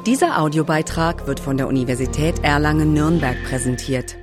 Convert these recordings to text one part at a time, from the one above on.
Dieser Audiobeitrag wird von der Universität Erlangen-Nürnberg präsentiert.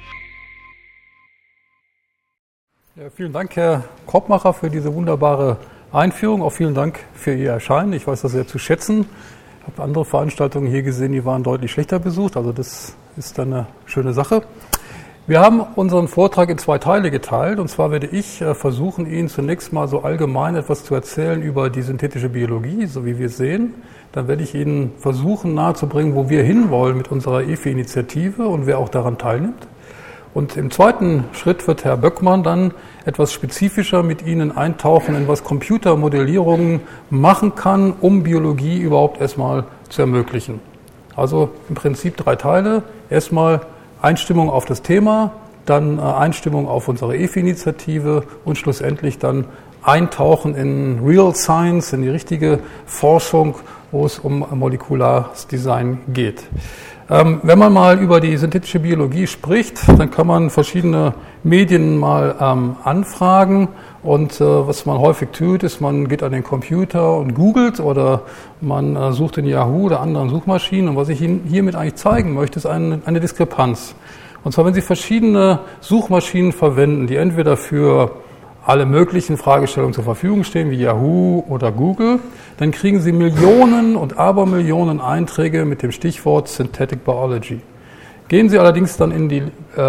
Ja, vielen Dank, Herr Koppmacher, für diese wunderbare Einführung. Auch vielen Dank für Ihr Erscheinen. Ich weiß das sehr zu schätzen. Ich habe andere Veranstaltungen hier gesehen, die waren deutlich schlechter besucht. Also das ist dann eine schöne Sache. Wir haben unseren Vortrag in 2 Teile geteilt. Und zwar werde ich versuchen, Ihnen zunächst mal so allgemein etwas zu erzählen über die synthetische Biologie, so wie wir es sehen. Dann werde ich Ihnen versuchen nahezubringen, wo wir hinwollen mit unserer EFI-Initiative und wer auch daran teilnimmt. Und im zweiten Schritt wird Herr Böckmann dann etwas spezifischer mit Ihnen eintauchen, in was Computermodellierungen machen kann, um Biologie überhaupt erstmal zu ermöglichen. Also im Prinzip 3 Teile. Erstmal Einstimmung auf das Thema, dann Einstimmung auf unsere EFI-Initiative und schlussendlich dann Eintauchen in Real Science, in die richtige Forschung, wo es um molekulares Design geht. Wenn man mal über die synthetische Biologie spricht, dann kann man verschiedene Medien mal anfragen und was man häufig tut, ist, man geht an den Computer und googelt oder man sucht in Yahoo oder anderen Suchmaschinen. Und was ich Ihnen hiermit eigentlich zeigen möchte, ist eine Diskrepanz. Und zwar, wenn Sie verschiedene Suchmaschinen verwenden, die entweder für alle möglichen Fragestellungen zur Verfügung stehen, wie Yahoo oder Google, dann kriegen Sie Millionen und Abermillionen Einträge mit dem Stichwort Synthetic Biology. Gehen Sie allerdings dann in die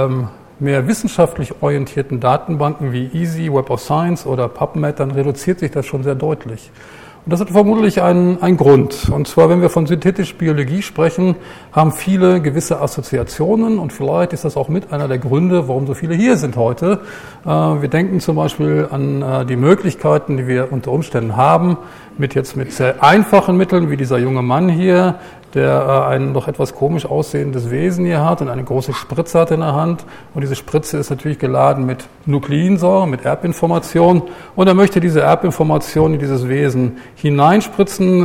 mehr wissenschaftlich orientierten Datenbanken wie EASY, Web of Science oder PubMed, dann reduziert sich das schon sehr deutlich. Und das hat vermutlich einen Grund. Und zwar, wenn wir von synthetischer Biologie sprechen, haben viele gewisse Assoziationen und vielleicht ist das auch mit einer der Gründe, warum so viele hier sind heute. Wir denken zum Beispiel an die Möglichkeiten, die wir unter Umständen haben, mit sehr einfachen Mitteln, wie dieser junge Mann hier, der ein doch etwas komisch aussehendes Wesen hier hat und eine große Spritze hat in der Hand. Und diese Spritze ist natürlich geladen mit Nukleinsäure, mit Erbinformation. Und er möchte diese Erbinformation in dieses Wesen hineinspritzen,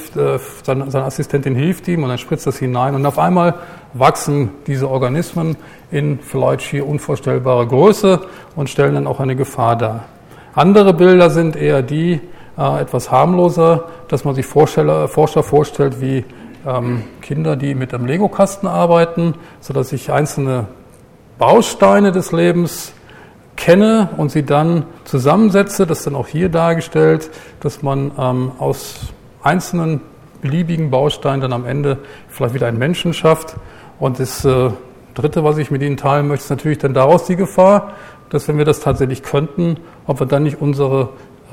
seine Assistentin hilft ihm und er spritzt das hinein. Und auf einmal wachsen diese Organismen in vielleicht schier unvorstellbare Größe und stellen dann auch eine Gefahr dar. Andere Bilder sind eher die, etwas harmloser, dass man sich Forscher vorstellt wie Kinder, die mit einem Lego-Kasten arbeiten, sodass ich einzelne Bausteine des Lebens kenne und sie dann zusammensetze. Das ist dann auch hier dargestellt, dass man aus einzelnen beliebigen Bausteinen dann am Ende vielleicht wieder einen Menschen schafft. Und das Dritte, was ich mit Ihnen teilen möchte, ist natürlich dann daraus die Gefahr, dass wenn wir das tatsächlich könnten, ob wir dann nicht unsere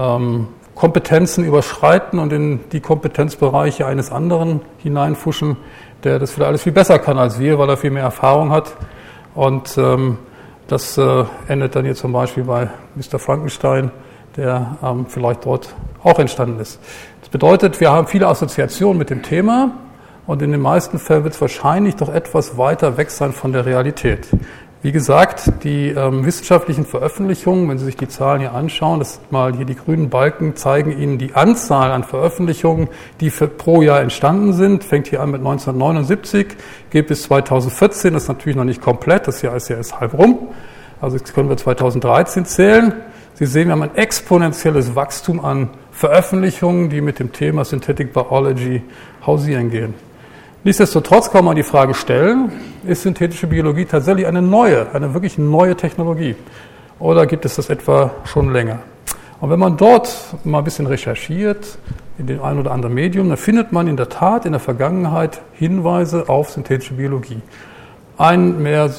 Kompetenzen überschreiten und in die Kompetenzbereiche eines anderen hineinfuschen, der das vielleicht alles viel besser kann als wir, weil er viel mehr Erfahrung hat. Und das endet dann hier zum Beispiel bei Mr. Frankenstein, der vielleicht dort auch entstanden ist. Das bedeutet, wir haben viele Assoziationen mit dem Thema und in den meisten Fällen wird es wahrscheinlich doch etwas weiter weg sein von der Realität. Wie gesagt, die wissenschaftlichen Veröffentlichungen, wenn Sie sich die Zahlen hier anschauen, das mal hier die grünen Balken zeigen Ihnen die Anzahl an Veröffentlichungen, die pro Jahr entstanden sind. Fängt hier an mit 1979, geht bis 2014, das ist natürlich noch nicht komplett, das Jahr ist ja erst halb rum. Also jetzt können wir 2013 zählen. Sie sehen, wir haben ein exponentielles Wachstum an Veröffentlichungen, die mit dem Thema Synthetic Biology hausieren gehen. Nichtsdestotrotz kann man die Frage stellen, ist synthetische Biologie tatsächlich eine wirklich neue Technologie? Oder gibt es das etwa schon länger? Und wenn man dort mal ein bisschen recherchiert, in dem einen oder anderen Medium, dann findet man in der Tat in der Vergangenheit Hinweise auf synthetische Biologie. Ein mehr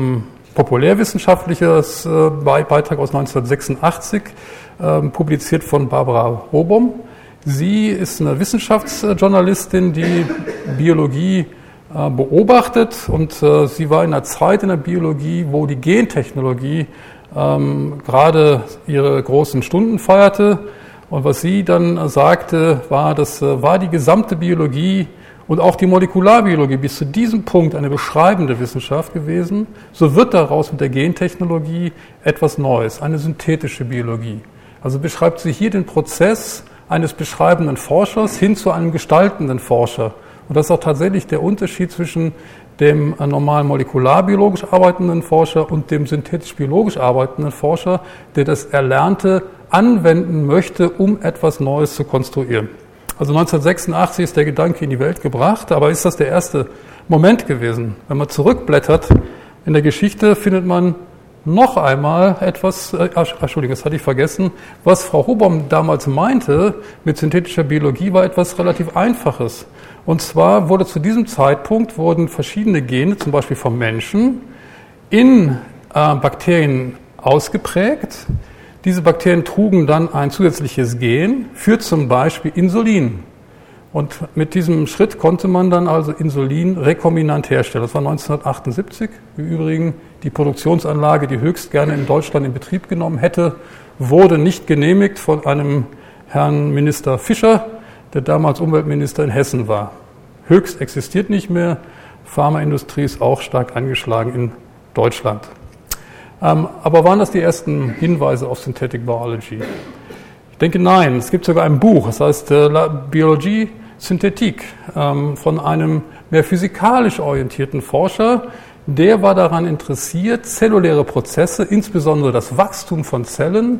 populärwissenschaftliches Beitrag aus 1986, publiziert von Barbara Hobom. Sie ist eine Wissenschaftsjournalistin, die Biologie beobachtet und sie war in einer Zeit in der Biologie, wo die Gentechnologie gerade ihre großen Stunden feierte. Und was sie dann sagte, war, das war die gesamte Biologie und auch die Molekularbiologie bis zu diesem Punkt eine beschreibende Wissenschaft gewesen. So wird daraus mit der Gentechnologie etwas Neues, eine synthetische Biologie. Also beschreibt sie hier den Prozess eines beschreibenden Forschers hin zu einem gestaltenden Forscher. Und das ist auch tatsächlich der Unterschied zwischen dem normalen molekularbiologisch arbeitenden Forscher und dem synthetisch-biologisch arbeitenden Forscher, der das Erlernte anwenden möchte, um etwas Neues zu konstruieren. Also 1986 ist der Gedanke in die Welt gebracht, aber ist das der erste Moment gewesen? Wenn man zurückblättert in der Geschichte, findet man noch einmal etwas, Entschuldigung, das hatte ich vergessen, was Frau Hobom damals meinte mit synthetischer Biologie, war etwas relativ Einfaches. Und zwar wurden verschiedene Gene, zum Beispiel vom Menschen, in Bakterien ausgeprägt. Diese Bakterien trugen dann ein zusätzliches Gen für zum Beispiel Insulin. Und mit diesem Schritt konnte man dann also Insulin rekombinant herstellen. Das war 1978. Im Übrigen die Produktionsanlage, die höchst gerne in Deutschland in Betrieb genommen hätte, wurde nicht genehmigt von einem Herrn Minister Fischer, der damals Umweltminister in Hessen war. Höchst existiert nicht mehr. Pharmaindustrie ist auch stark angeschlagen in Deutschland. Aber waren das die ersten Hinweise auf Synthetic Biology? Ich denke, nein. Es gibt sogar ein Buch, das heißt La Biologie Synthetique, von einem mehr physikalisch orientierten Forscher. Der war daran interessiert, zelluläre Prozesse, insbesondere das Wachstum von Zellen,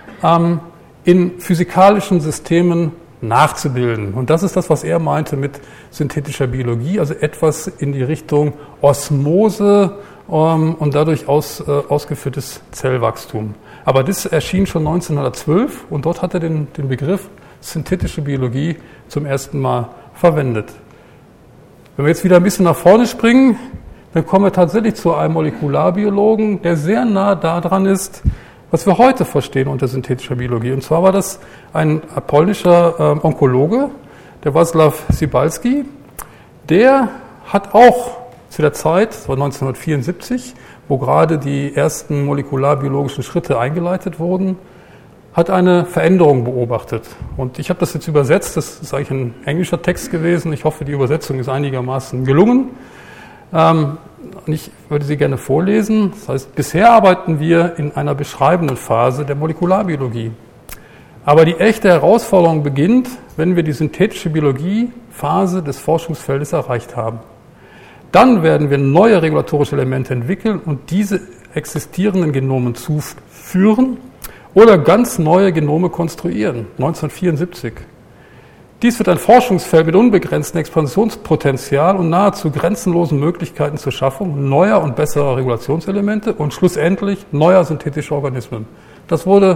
in physikalischen Systemen nachzubilden. Und das ist das, was er meinte mit synthetischer Biologie, also etwas in die Richtung Osmose und dadurch ausgeführtes Zellwachstum. Aber das erschien schon 1912 und dort hat er den Begriff synthetische Biologie zum ersten Mal verwendet. Wenn wir jetzt wieder ein bisschen nach vorne springen, dann kommen wir tatsächlich zu einem Molekularbiologen, der sehr nah daran ist, was wir heute verstehen unter synthetischer Biologie. Und zwar war das ein polnischer Onkologe, der Wacław Cybulski. Der hat auch zu der Zeit, das war 1974, wo gerade die ersten molekularbiologischen Schritte eingeleitet wurden, hat eine Veränderung beobachtet. Und ich habe das jetzt übersetzt, das ist eigentlich ein englischer Text gewesen. Ich hoffe, die Übersetzung ist einigermaßen gelungen. Und ich würde sie gerne vorlesen. Das heißt, bisher arbeiten wir in einer beschreibenden Phase der Molekularbiologie. Aber die echte Herausforderung beginnt, wenn wir die synthetische Biologie-Phase des Forschungsfeldes erreicht haben. Dann werden wir neue regulatorische Elemente entwickeln und diese existierenden Genomen zuführen oder ganz neue Genome konstruieren. 1974. Dies wird ein Forschungsfeld mit unbegrenztem Expansionspotenzial und nahezu grenzenlosen Möglichkeiten zur Schaffung neuer und besserer Regulationselemente und schlussendlich neuer synthetischer Organismen. Das wurde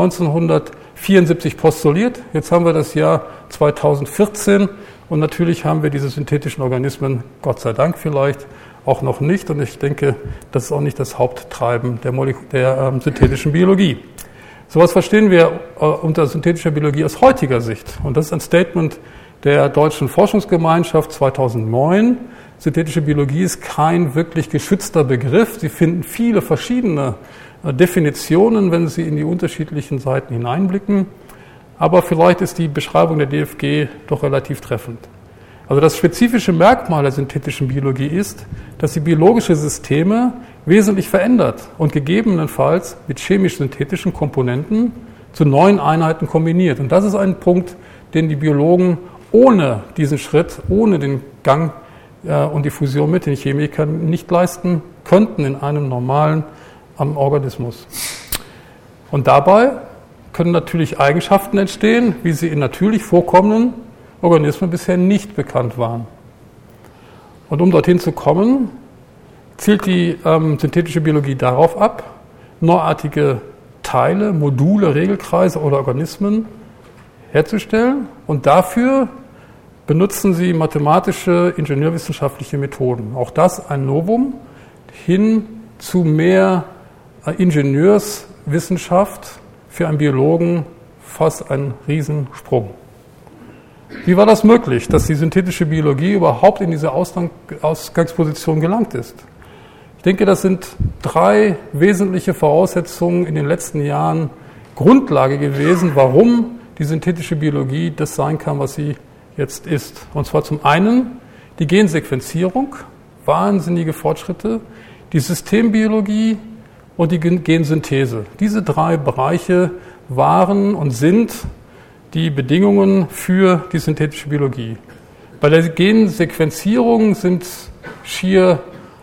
1974 postuliert. Jetzt haben wir das Jahr 2014 und natürlich haben wir diese synthetischen Organismen, Gott sei Dank vielleicht, auch noch nicht. Und ich denke, das ist auch nicht das Haupttreiben der synthetischen Biologie. Sowas verstehen wir unter synthetischer Biologie aus heutiger Sicht. Und das ist ein Statement der Deutschen Forschungsgemeinschaft 2009. Synthetische Biologie ist kein wirklich geschützter Begriff. Sie finden viele verschiedene Definitionen, wenn Sie in die unterschiedlichen Seiten hineinblicken. Aber vielleicht ist die Beschreibung der DFG doch relativ treffend. Also das spezifische Merkmal der synthetischen Biologie ist, dass sie biologische Systeme wesentlich verändert und gegebenenfalls mit chemisch-synthetischen Komponenten zu neuen Einheiten kombiniert. Und das ist ein Punkt, den die Biologen ohne diesen Schritt, ohne den Gang und die Fusion mit den Chemikern nicht leisten könnten in einem normalen Organismus. Und dabei können natürlich Eigenschaften entstehen, wie sie in natürlich vorkommenden Organismen bisher nicht bekannt waren. Und um dorthin zu kommen, zielt die synthetische Biologie darauf ab, neuartige Teile, Module, Regelkreise oder Organismen herzustellen. Und dafür benutzen sie mathematische, ingenieurwissenschaftliche Methoden. Auch das ein Novum hin zu mehr Ingenieurswissenschaft, für einen Biologen fast ein Riesensprung. Wie war das möglich, dass die synthetische Biologie überhaupt in diese Ausgangsposition gelangt ist? Ich denke, das sind 3 wesentliche Voraussetzungen in den letzten Jahren Grundlage gewesen, warum die synthetische Biologie das sein kann, was sie jetzt ist. Und zwar zum einen die Gensequenzierung, wahnsinnige Fortschritte, die Systembiologie und die Gensynthese. Diese 3 Bereiche waren und sind die Bedingungen für die synthetische Biologie. Bei der Gensequenzierung sind schier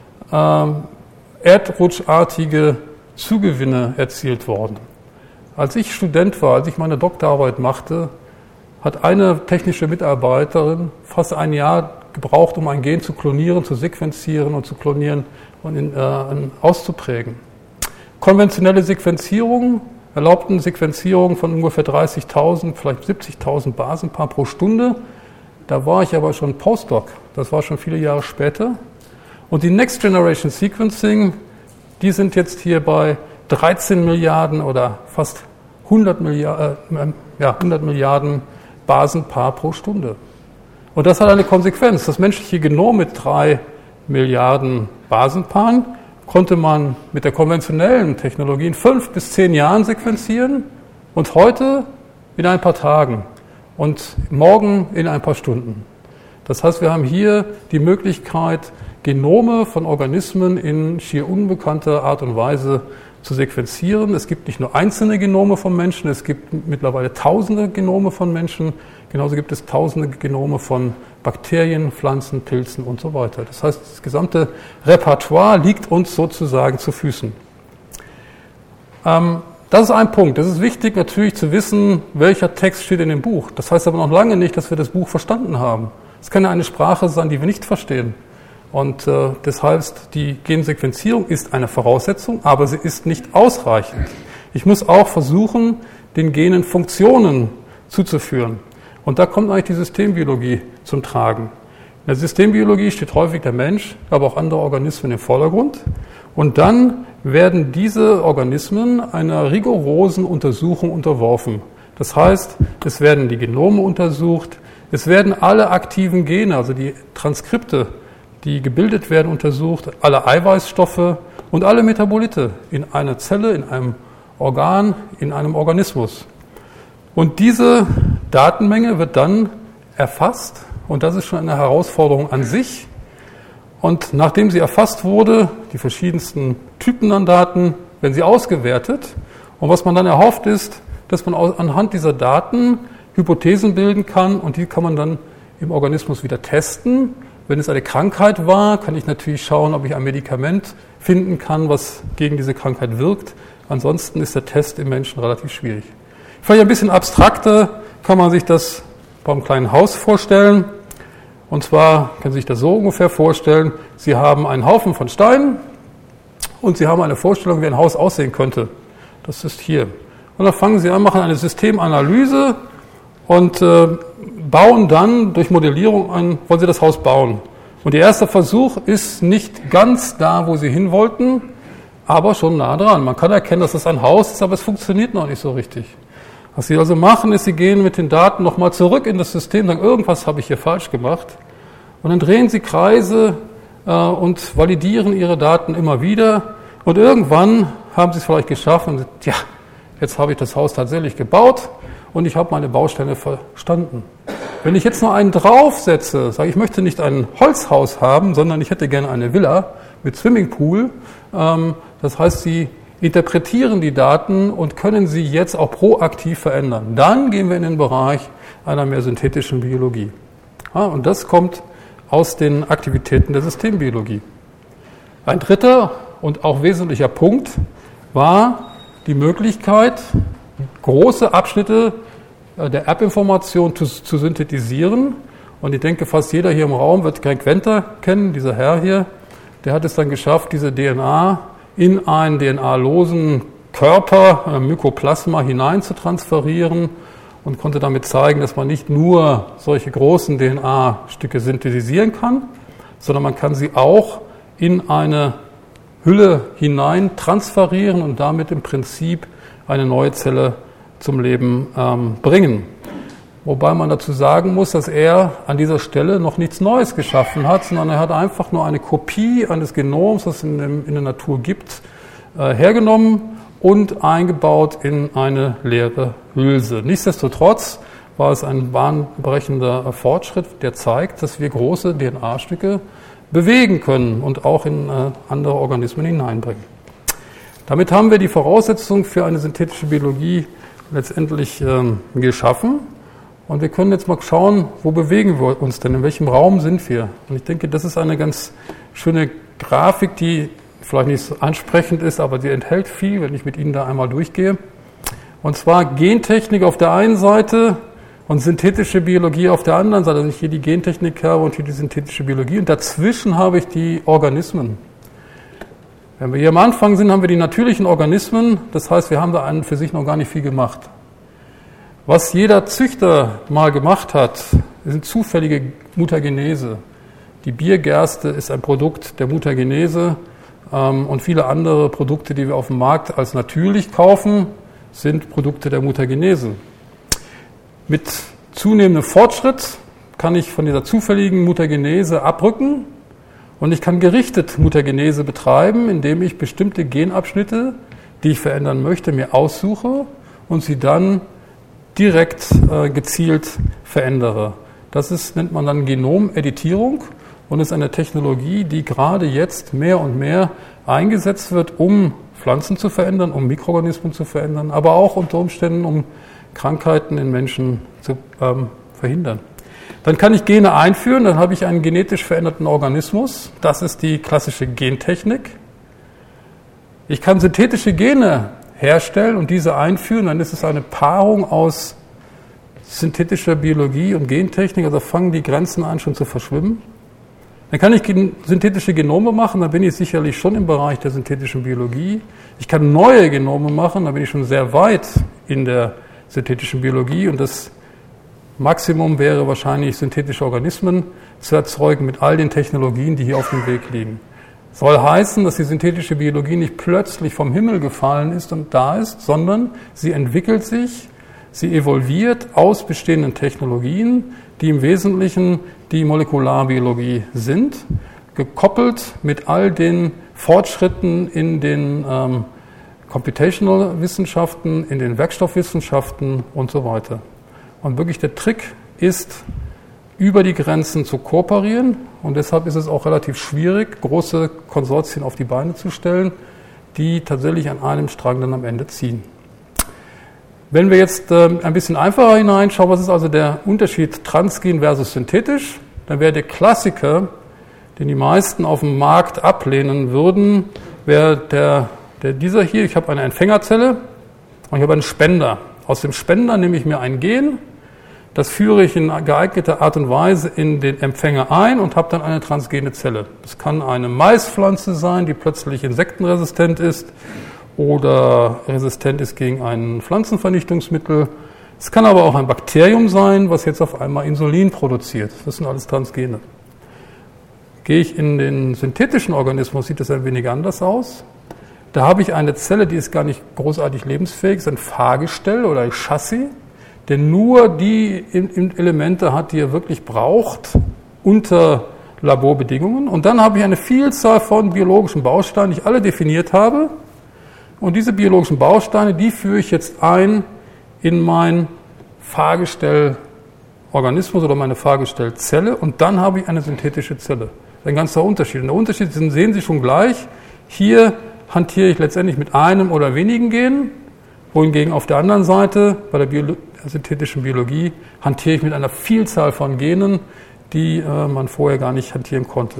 erdrutschartige Zugewinne erzielt worden. Als ich Student war, als ich meine Doktorarbeit machte, hat eine technische Mitarbeiterin fast ein Jahr gebraucht, um ein Gen zu klonieren, zu sequenzieren und zu klonieren und auszuprägen. Konventionelle Sequenzierungen erlaubten Sequenzierungen von ungefähr 30.000, vielleicht 70.000 Basenpaar pro Stunde. Da war ich aber schon Postdoc, das war schon viele Jahre später. Und die Next Generation Sequencing, die sind jetzt hier bei 13 Milliarden oder fast 100 Milliarden Basenpaar pro Stunde. Und das hat eine Konsequenz. Das menschliche Genom mit 3 Milliarden Basenpaaren konnte man mit der konventionellen Technologie in 5 bis 10 Jahren sequenzieren und heute in ein paar Tagen und morgen in ein paar Stunden. Das heißt, wir haben hier die Möglichkeit, Genome von Organismen in schier unbekannter Art und Weise zu sequenzieren. Es gibt nicht nur einzelne Genome von Menschen, es gibt mittlerweile tausende Genome von Menschen, genauso gibt es tausende Genome von Bakterien, Pflanzen, Pilzen und so weiter. Das heißt, das gesamte Repertoire liegt uns sozusagen zu Füßen. Das ist ein Punkt. Es ist wichtig natürlich zu wissen, welcher Text steht in dem Buch. Das heißt aber noch lange nicht, dass wir das Buch verstanden haben. Es kann ja eine Sprache sein, die wir nicht verstehen. Und das heißt, die Gensequenzierung ist eine Voraussetzung, aber sie ist nicht ausreichend. Ich muss auch versuchen, den Genen Funktionen zuzuführen. Und da kommt eigentlich die Systembiologie zum Tragen. In der Systembiologie steht häufig der Mensch, aber auch andere Organismen im Vordergrund. Und dann werden diese Organismen einer rigorosen Untersuchung unterworfen. Das heißt, es werden die Genome untersucht, es werden alle aktiven Gene, also die Transkripte, die gebildet werden, untersucht, alle Eiweißstoffe und alle Metabolite in einer Zelle, in einem Organ, in einem Organismus. Und diese Datenmenge wird dann erfasst und das ist schon eine Herausforderung an sich. Und nachdem sie erfasst wurde, die verschiedensten Typen an Daten, werden sie ausgewertet. Und was man dann erhofft ist, dass man anhand dieser Daten Hypothesen bilden kann und die kann man dann im Organismus wieder testen. Wenn es eine Krankheit war, kann ich natürlich schauen, ob ich ein Medikament finden kann, was gegen diese Krankheit wirkt. Ansonsten ist der Test im Menschen relativ schwierig. Vielleicht ein bisschen abstrakter kann man sich das beim kleinen Haus vorstellen. Und zwar können Sie sich das so ungefähr vorstellen. Sie haben einen Haufen von Steinen und Sie haben eine Vorstellung, wie ein Haus aussehen könnte. Das ist hier. Und dann fangen Sie an, machen eine Systemanalyse und bauen dann durch Modellierung an, wollen Sie das Haus bauen. Und Ihr erster Versuch ist nicht ganz da, wo Sie hin wollten, aber schon nah dran. Man kann erkennen, dass das ein Haus ist, aber es funktioniert noch nicht so richtig. Was Sie also machen, ist, Sie gehen mit den Daten nochmal zurück in das System, sagen, irgendwas habe ich hier falsch gemacht. Und dann drehen Sie Kreise und validieren Ihre Daten immer wieder. Und irgendwann haben Sie es vielleicht geschafft und ja, jetzt habe ich das Haus tatsächlich gebaut und ich habe meine Bausteine verstanden. Wenn ich jetzt noch einen draufsetze, sage ich möchte nicht ein Holzhaus haben, sondern ich hätte gerne eine Villa mit Swimmingpool, das heißt, Sie interpretieren die Daten und können sie jetzt auch proaktiv verändern. Dann gehen wir in den Bereich einer mehr synthetischen Biologie. Ja, und das kommt aus den Aktivitäten der Systembiologie. Ein dritter und auch wesentlicher Punkt war die Möglichkeit, große Abschnitte der Erbinformation zu synthetisieren. Und ich denke, fast jeder hier im Raum wird Greg Venter kennen, dieser Herr hier. Der hat es dann geschafft, diese DNA in einen DNA-losen Körper, Mykoplasma, hinein zu transferieren und konnte damit zeigen, dass man nicht nur solche großen DNA-Stücke synthetisieren kann, sondern man kann sie auch in eine Hülle hinein transferieren und damit im Prinzip eine neue Zelle zum Leben bringen. Wobei man dazu sagen muss, dass er an dieser Stelle noch nichts Neues geschaffen hat, sondern er hat einfach nur eine Kopie eines Genoms, das es in der Natur gibt, hergenommen und eingebaut in eine leere Hülse. Nichtsdestotrotz war es ein bahnbrechender Fortschritt, der zeigt, dass wir große DNA-Stücke bewegen können und auch in andere Organismen hineinbringen. Damit haben wir die Voraussetzung für eine synthetische Biologie letztendlich geschaffen. Und wir können jetzt mal schauen, wo bewegen wir uns denn, in welchem Raum sind wir? Und ich denke, das ist eine ganz schöne Grafik, die vielleicht nicht so ansprechend ist, aber die enthält viel, wenn ich mit Ihnen da einmal durchgehe. Und zwar Gentechnik auf der einen Seite und synthetische Biologie auf der anderen Seite, dass ich hier die Gentechnik habe und hier die synthetische Biologie und dazwischen habe ich die Organismen. Wenn wir hier am Anfang sind, haben wir die natürlichen Organismen, das heißt, wir haben da an für sich noch gar nicht viel gemacht. Was jeder Züchter mal gemacht hat, sind zufällige Mutagenese. Die Biergerste ist ein Produkt der Mutagenese und viele andere Produkte, die wir auf dem Markt als natürlich kaufen, sind Produkte der Mutagenese. Mit zunehmendem Fortschritt kann ich von dieser zufälligen Mutagenese abrücken und ich kann gerichtet Mutagenese betreiben, indem ich bestimmte Genabschnitte, die ich verändern möchte, mir aussuche und sie dann direkt gezielt verändere. Das nennt man dann Genomeditierung und ist eine Technologie, die gerade jetzt mehr und mehr eingesetzt wird, um Pflanzen zu verändern, um Mikroorganismen zu verändern, aber auch unter Umständen, um Krankheiten in Menschen zu verhindern. Dann kann ich Gene einführen, dann habe ich einen genetisch veränderten Organismus. Das ist die klassische Gentechnik. Ich kann synthetische Gene herstellen und diese einführen, dann ist es eine Paarung aus synthetischer Biologie und Gentechnik, also fangen die Grenzen an schon zu verschwimmen. Dann kann ich synthetische Genome machen, dann bin ich sicherlich schon im Bereich der synthetischen Biologie. Ich kann neue Genome machen, dann bin ich schon sehr weit in der synthetischen Biologie und das Maximum wäre wahrscheinlich, synthetische Organismen zu erzeugen mit all den Technologien, die hier auf dem Weg liegen. Soll heißen, dass die synthetische Biologie nicht plötzlich vom Himmel gefallen ist und da ist, sondern sie entwickelt sich, sie evolviert aus bestehenden Technologien, die im Wesentlichen die Molekularbiologie sind, gekoppelt mit all den Fortschritten in den Computational-Wissenschaften, in den Werkstoffwissenschaften und so weiter. Und wirklich der Trick ist, über die Grenzen zu kooperieren und deshalb ist es auch relativ schwierig, große Konsortien auf die Beine zu stellen, die tatsächlich an einem Strang dann am Ende ziehen. Wenn wir jetzt ein bisschen einfacher hineinschauen, was ist also der Unterschied transgen versus synthetisch, dann wäre der Klassiker, den die meisten auf dem Markt ablehnen würden, wäre dieser hier. Ich habe eine Empfängerzelle und ich habe einen Spender. Aus dem Spender nehme ich mir ein Gen, das führe ich in geeigneter Art und Weise in den Empfänger ein und habe dann eine transgene Zelle. Das kann eine Maispflanze sein, die plötzlich insektenresistent ist oder resistent ist gegen ein Pflanzenvernichtungsmittel. Es kann aber auch ein Bakterium sein, was jetzt auf einmal Insulin produziert. Das sind alles Transgene. Gehe ich in den synthetischen Organismus, sieht das ein wenig anders aus. Da habe ich eine Zelle, die ist gar nicht großartig lebensfähig, ist ein Fahrgestell oder ein Chassis, der nur die Elemente hat, die er wirklich braucht, unter Laborbedingungen. Und dann habe ich eine Vielzahl von biologischen Bausteinen, die ich alle definiert habe. Und diese biologischen Bausteine, die führe ich jetzt ein in mein Fahrgestellorganismus oder meine Fahrgestellzelle. Und dann habe ich eine synthetische Zelle. Das ist ein ganzer Unterschied. Und der Unterschied sehen Sie schon gleich. Hier hantiere ich letztendlich mit einem oder wenigen Genen, wohingegen auf der anderen Seite, bei der synthetischen Biologie, hantiere ich mit einer Vielzahl von Genen, die man vorher gar nicht hantieren konnte.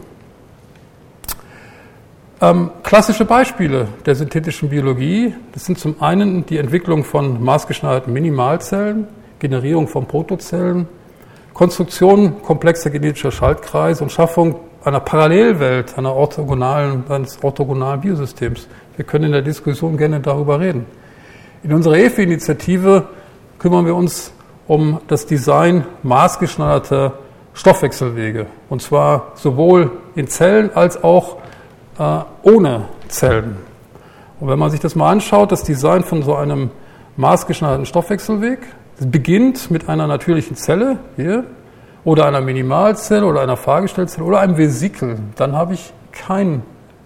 Klassische Beispiele der synthetischen Biologie, das sind zum einen die Entwicklung von maßgeschneiderten Minimalzellen, Generierung von Protozellen, Konstruktion komplexer genetischer Schaltkreise und Schaffung einer Parallelwelt, eines orthogonalen Biosystems. Wir können in der Diskussion gerne darüber reden. In unserer EFE-Initiative kümmern wir uns um das Design maßgeschneiderter Stoffwechselwege. Und zwar sowohl in Zellen als auch ohne Zellen. Und wenn man sich das mal anschaut, das Design von so einem maßgeschneiderten Stoffwechselweg, das beginnt mit einer natürlichen Zelle hier oder einer Minimalzelle oder einer Fahrgestellzelle oder einem Vesikel, dann habe ich keine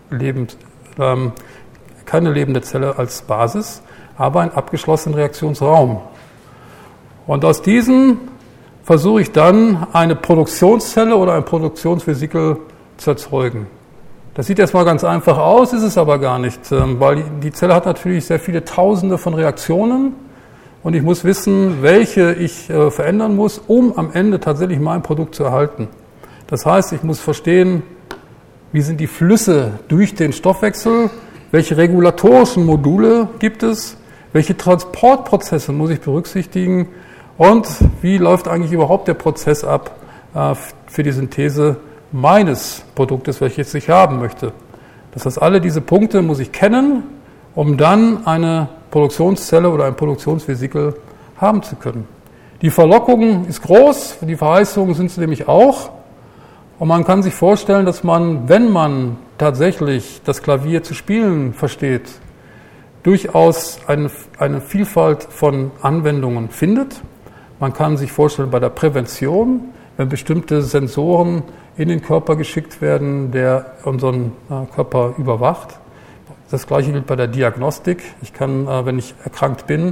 lebende Zelle als Basis, aber einen abgeschlossenen Reaktionsraum. Und aus diesen versuche ich dann eine Produktionszelle oder ein Produktionsvesikel zu erzeugen. Das sieht erstmal ganz einfach aus, ist es aber gar nicht, weil die Zelle hat natürlich sehr viele Tausende von Reaktionen und ich muss wissen, welche ich verändern muss, um am Ende tatsächlich mein Produkt zu erhalten. Das heißt, ich muss verstehen, wie sind die Flüsse durch den Stoffwechsel, welche regulatorischen Module gibt es, welche Transportprozesse muss ich berücksichtigen Und wie läuft eigentlich überhaupt der Prozess ab für die Synthese meines Produktes, welches ich haben möchte. Das heißt, alle diese Punkte muss ich kennen, um dann eine Produktionszelle oder ein Produktionsvesikel haben zu können. Die Verlockung ist groß, die Verheißungen sind es nämlich auch. Und man kann sich vorstellen, dass man, wenn man tatsächlich das Klavier zu spielen versteht, durchaus eine Vielfalt von Anwendungen findet. Man kann sich vorstellen, bei der Prävention, wenn bestimmte Sensoren in den Körper geschickt werden, der unseren Körper überwacht. Das Gleiche gilt bei der Diagnostik. Ich kann, wenn ich erkrankt bin,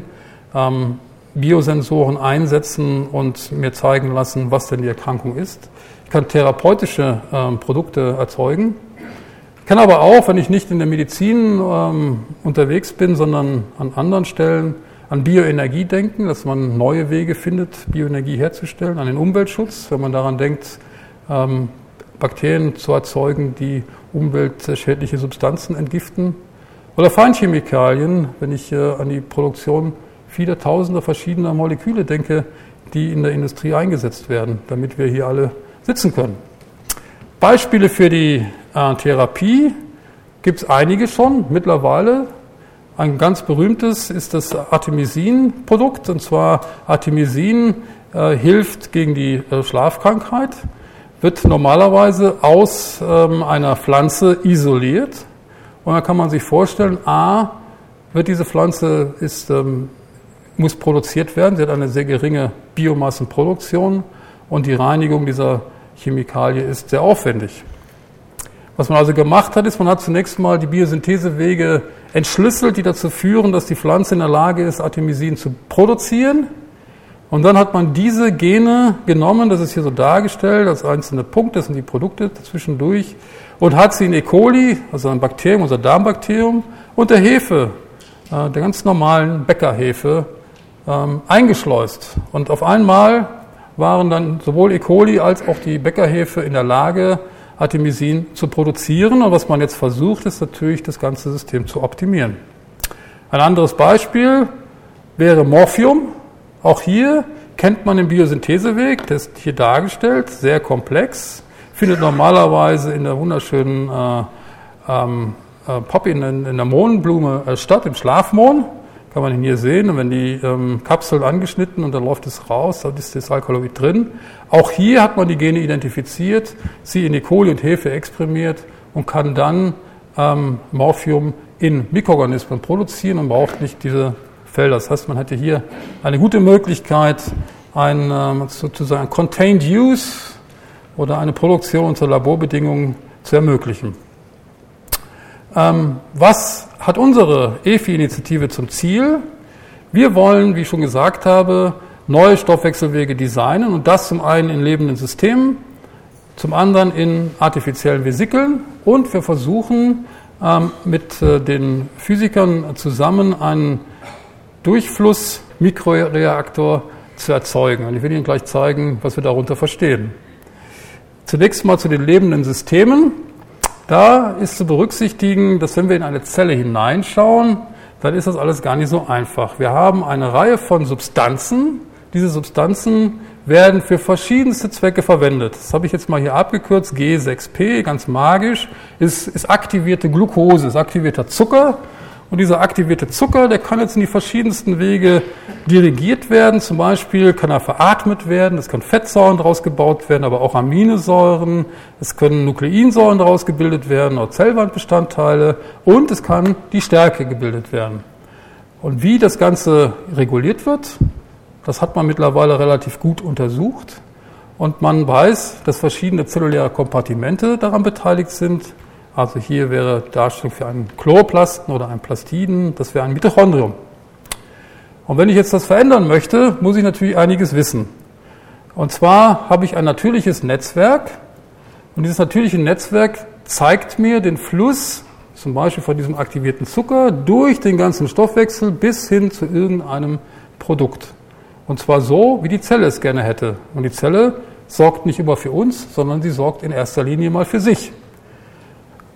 Biosensoren einsetzen und mir zeigen lassen, was denn die Erkrankung ist. Ich kann therapeutische Produkte erzeugen. Ich kann aber auch, wenn ich nicht in der Medizin unterwegs bin, sondern an anderen Stellen, an Bioenergie denken, dass man neue Wege findet, Bioenergie herzustellen, an den Umweltschutz, wenn man daran denkt, Bakterien zu erzeugen, die umweltschädliche Substanzen entgiften. Oder Feinchemikalien, wenn ich an die Produktion vieler tausender verschiedener Moleküle denke, die in der Industrie eingesetzt werden, damit wir hier alle sitzen können. Beispiele für die Therapie gibt es einige schon mittlerweile. Ein ganz berühmtes ist das Artemisin-Produkt, und zwar Artemisin hilft gegen die Schlafkrankheit, wird normalerweise aus einer Pflanze isoliert. Und dann kann man sich vorstellen, wird diese Pflanze muss produziert werden, sie hat eine sehr geringe Biomassenproduktion und die Reinigung dieser Chemikalie ist sehr aufwendig. Was man also gemacht hat, ist, man hat zunächst mal die Biosynthesewege entschlüsselt, die dazu führen, dass die Pflanze in der Lage ist, Artemisin zu produzieren. Und dann hat man diese Gene genommen, das ist hier so dargestellt, als einzelne Punkte, das sind die Produkte zwischendurch, und hat sie in E. coli, also ein Bakterium, unser Darmbakterium, und der Hefe, der ganz normalen Bäckerhefe, eingeschleust. Und auf einmal waren dann sowohl E. coli als auch die Bäckerhefe in der Lage, Artemisin zu produzieren. Und was man jetzt versucht, ist natürlich, das ganze System zu optimieren. Ein anderes Beispiel wäre Morphium. Auch hier kennt man den Biosyntheseweg, der ist hier dargestellt, sehr komplex, findet normalerweise in der wunderschönen Poppy, in der Mohnblume statt, im Schlafmohn. Kann man ihn hier sehen. Und wenn die Kapseln angeschnitten und dann läuft es raus, dann ist das Alkaloid drin. Auch hier hat man die Gene identifiziert, sie in E. coli und Hefe exprimiert und kann dann Morphium in Mikroorganismen produzieren und braucht nicht diese Felder. Das heißt, man hätte hier eine gute Möglichkeit, sozusagen Contained Use oder eine Produktion unter Laborbedingungen zu ermöglichen. Was hat unsere EFI-Initiative zum Ziel? Wir wollen, wie ich schon gesagt habe, neue Stoffwechselwege designen und das zum einen in lebenden Systemen, zum anderen in artifiziellen Vesikeln und wir versuchen mit den Physikern zusammen einen Durchfluss-Mikroreaktor zu erzeugen. Und ich will Ihnen gleich zeigen, was wir darunter verstehen. Zunächst mal zu den lebenden Systemen. Da ist zu berücksichtigen, dass wenn wir in eine Zelle hineinschauen, dann ist das alles gar nicht so einfach. Wir haben eine Reihe von Substanzen. Diese Substanzen werden für verschiedenste Zwecke verwendet. Das habe ich jetzt mal hier abgekürzt. G6P, ganz magisch, ist aktivierte Glucose, ist aktivierter Zucker. Und dieser aktivierte Zucker, der kann jetzt in die verschiedensten Wege dirigiert werden. Zum Beispiel kann er veratmet werden, es können Fettsäuren daraus gebaut werden, aber auch Aminosäuren, es können Nukleinsäuren daraus gebildet werden oder Zellwandbestandteile und es kann die Stärke gebildet werden. Und wie das Ganze reguliert wird, das hat man mittlerweile relativ gut untersucht. Und man weiß, dass verschiedene zelluläre Kompartimente daran beteiligt sind. Also hier wäre Darstellung für einen Chloroplasten oder einen Plastiden, das wäre ein Mitochondrium. Und wenn ich jetzt das verändern möchte, muss ich natürlich einiges wissen. Und zwar habe ich ein natürliches Netzwerk und dieses natürliche Netzwerk zeigt mir den Fluss, zum Beispiel von diesem aktivierten Zucker, durch den ganzen Stoffwechsel bis hin zu irgendeinem Produkt. Und zwar so, wie die Zelle es gerne hätte. Und die Zelle sorgt nicht immer für uns, sondern sie sorgt in erster Linie mal für sich.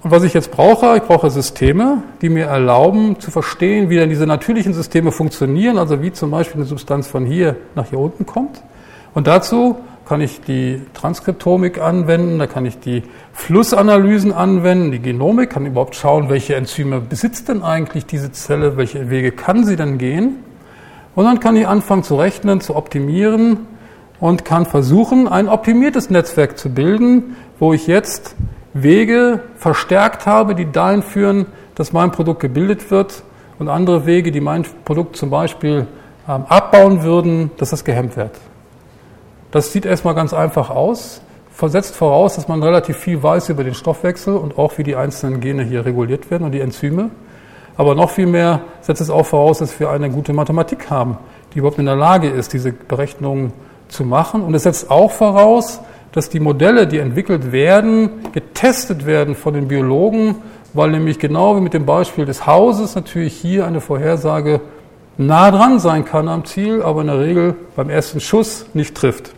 Und was ich jetzt brauche, ich brauche Systeme, die mir erlauben zu verstehen, wie denn diese natürlichen Systeme funktionieren, also wie zum Beispiel eine Substanz von hier nach hier unten kommt. Und dazu kann ich die Transkriptomik anwenden, da kann ich die Flussanalysen anwenden, die Genomik, kann überhaupt schauen, welche Enzyme besitzt denn eigentlich diese Zelle, welche Wege kann sie denn gehen. Und dann kann ich anfangen zu rechnen, zu optimieren und kann versuchen, ein optimiertes Netzwerk zu bilden, wo ich jetzt Wege verstärkt habe, die dahin führen, dass mein Produkt gebildet wird und andere Wege, die mein Produkt zum Beispiel abbauen würden, dass das gehemmt wird. Das sieht erstmal ganz einfach aus, setzt voraus, dass man relativ viel weiß über den Stoffwechsel und auch wie die einzelnen Gene hier reguliert werden und die Enzyme. Aber noch viel mehr setzt es auch voraus, dass wir eine gute Mathematik haben, die überhaupt in der Lage ist, diese Berechnungen zu machen. Und es setzt auch voraus, dass die Modelle, die entwickelt werden, getestet werden von den Biologen, weil nämlich genau wie mit dem Beispiel des Hauses natürlich hier eine Vorhersage nah dran sein kann am Ziel, aber in der Regel beim ersten Schuss nicht trifft.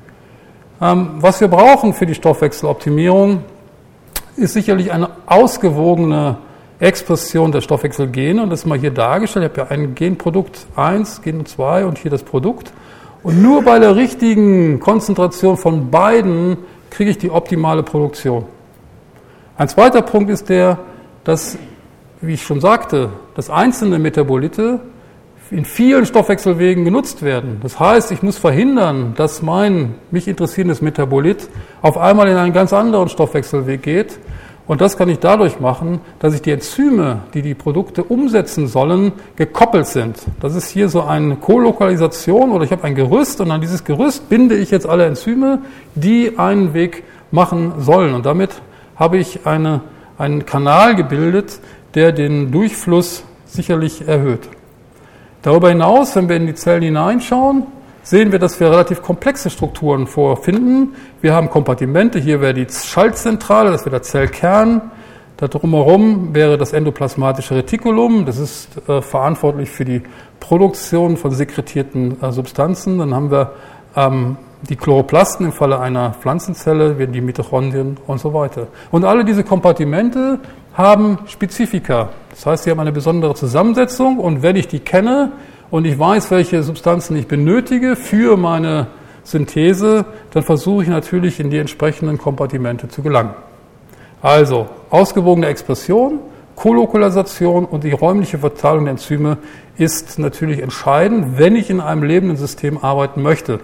Was wir brauchen für die Stoffwechseloptimierung, ist sicherlich eine ausgewogene Expression der Stoffwechselgene. Und das ist mal hier dargestellt. Ich habe ja ein Genprodukt 1, Gen 2 und hier das Produkt. Und nur bei der richtigen Konzentration von beiden kriege ich die optimale Produktion. Ein zweiter Punkt ist der, dass, wie ich schon sagte, dass einzelne Metabolite in vielen Stoffwechselwegen genutzt werden. Das heißt, ich muss verhindern, dass mein mich interessierendes Metabolit auf einmal in einen ganz anderen Stoffwechselweg geht. Und das kann ich dadurch machen, dass ich die Enzyme, die die Produkte umsetzen sollen, gekoppelt sind. Das ist hier so eine Kolokalisation oder ich habe ein Gerüst und an dieses Gerüst binde ich jetzt alle Enzyme, die einen Weg machen sollen. Und damit habe ich einen Kanal gebildet, der den Durchfluss sicherlich erhöht. Darüber hinaus, wenn wir in die Zellen hineinschauen, sehen wir, dass wir relativ komplexe Strukturen vorfinden. Wir haben Kompartimente, hier wäre die Schaltzentrale, das wäre der Zellkern. Da drumherum wäre das endoplasmatische Retikulum, das ist verantwortlich für die Produktion von sekretierten Substanzen. Dann haben wir die Chloroplasten im Falle einer Pflanzenzelle, die Mitochondrien und so weiter. Und alle diese Kompartimente haben Spezifika. Das heißt, sie haben eine besondere Zusammensetzung und wenn ich die kenne, und ich weiß, welche Substanzen ich benötige für meine Synthese, dann versuche ich natürlich in die entsprechenden Kompartimente zu gelangen. Also ausgewogene Expression, Kolokalisation und die räumliche Verteilung der Enzyme ist natürlich entscheidend, wenn ich in einem lebenden System arbeiten möchte.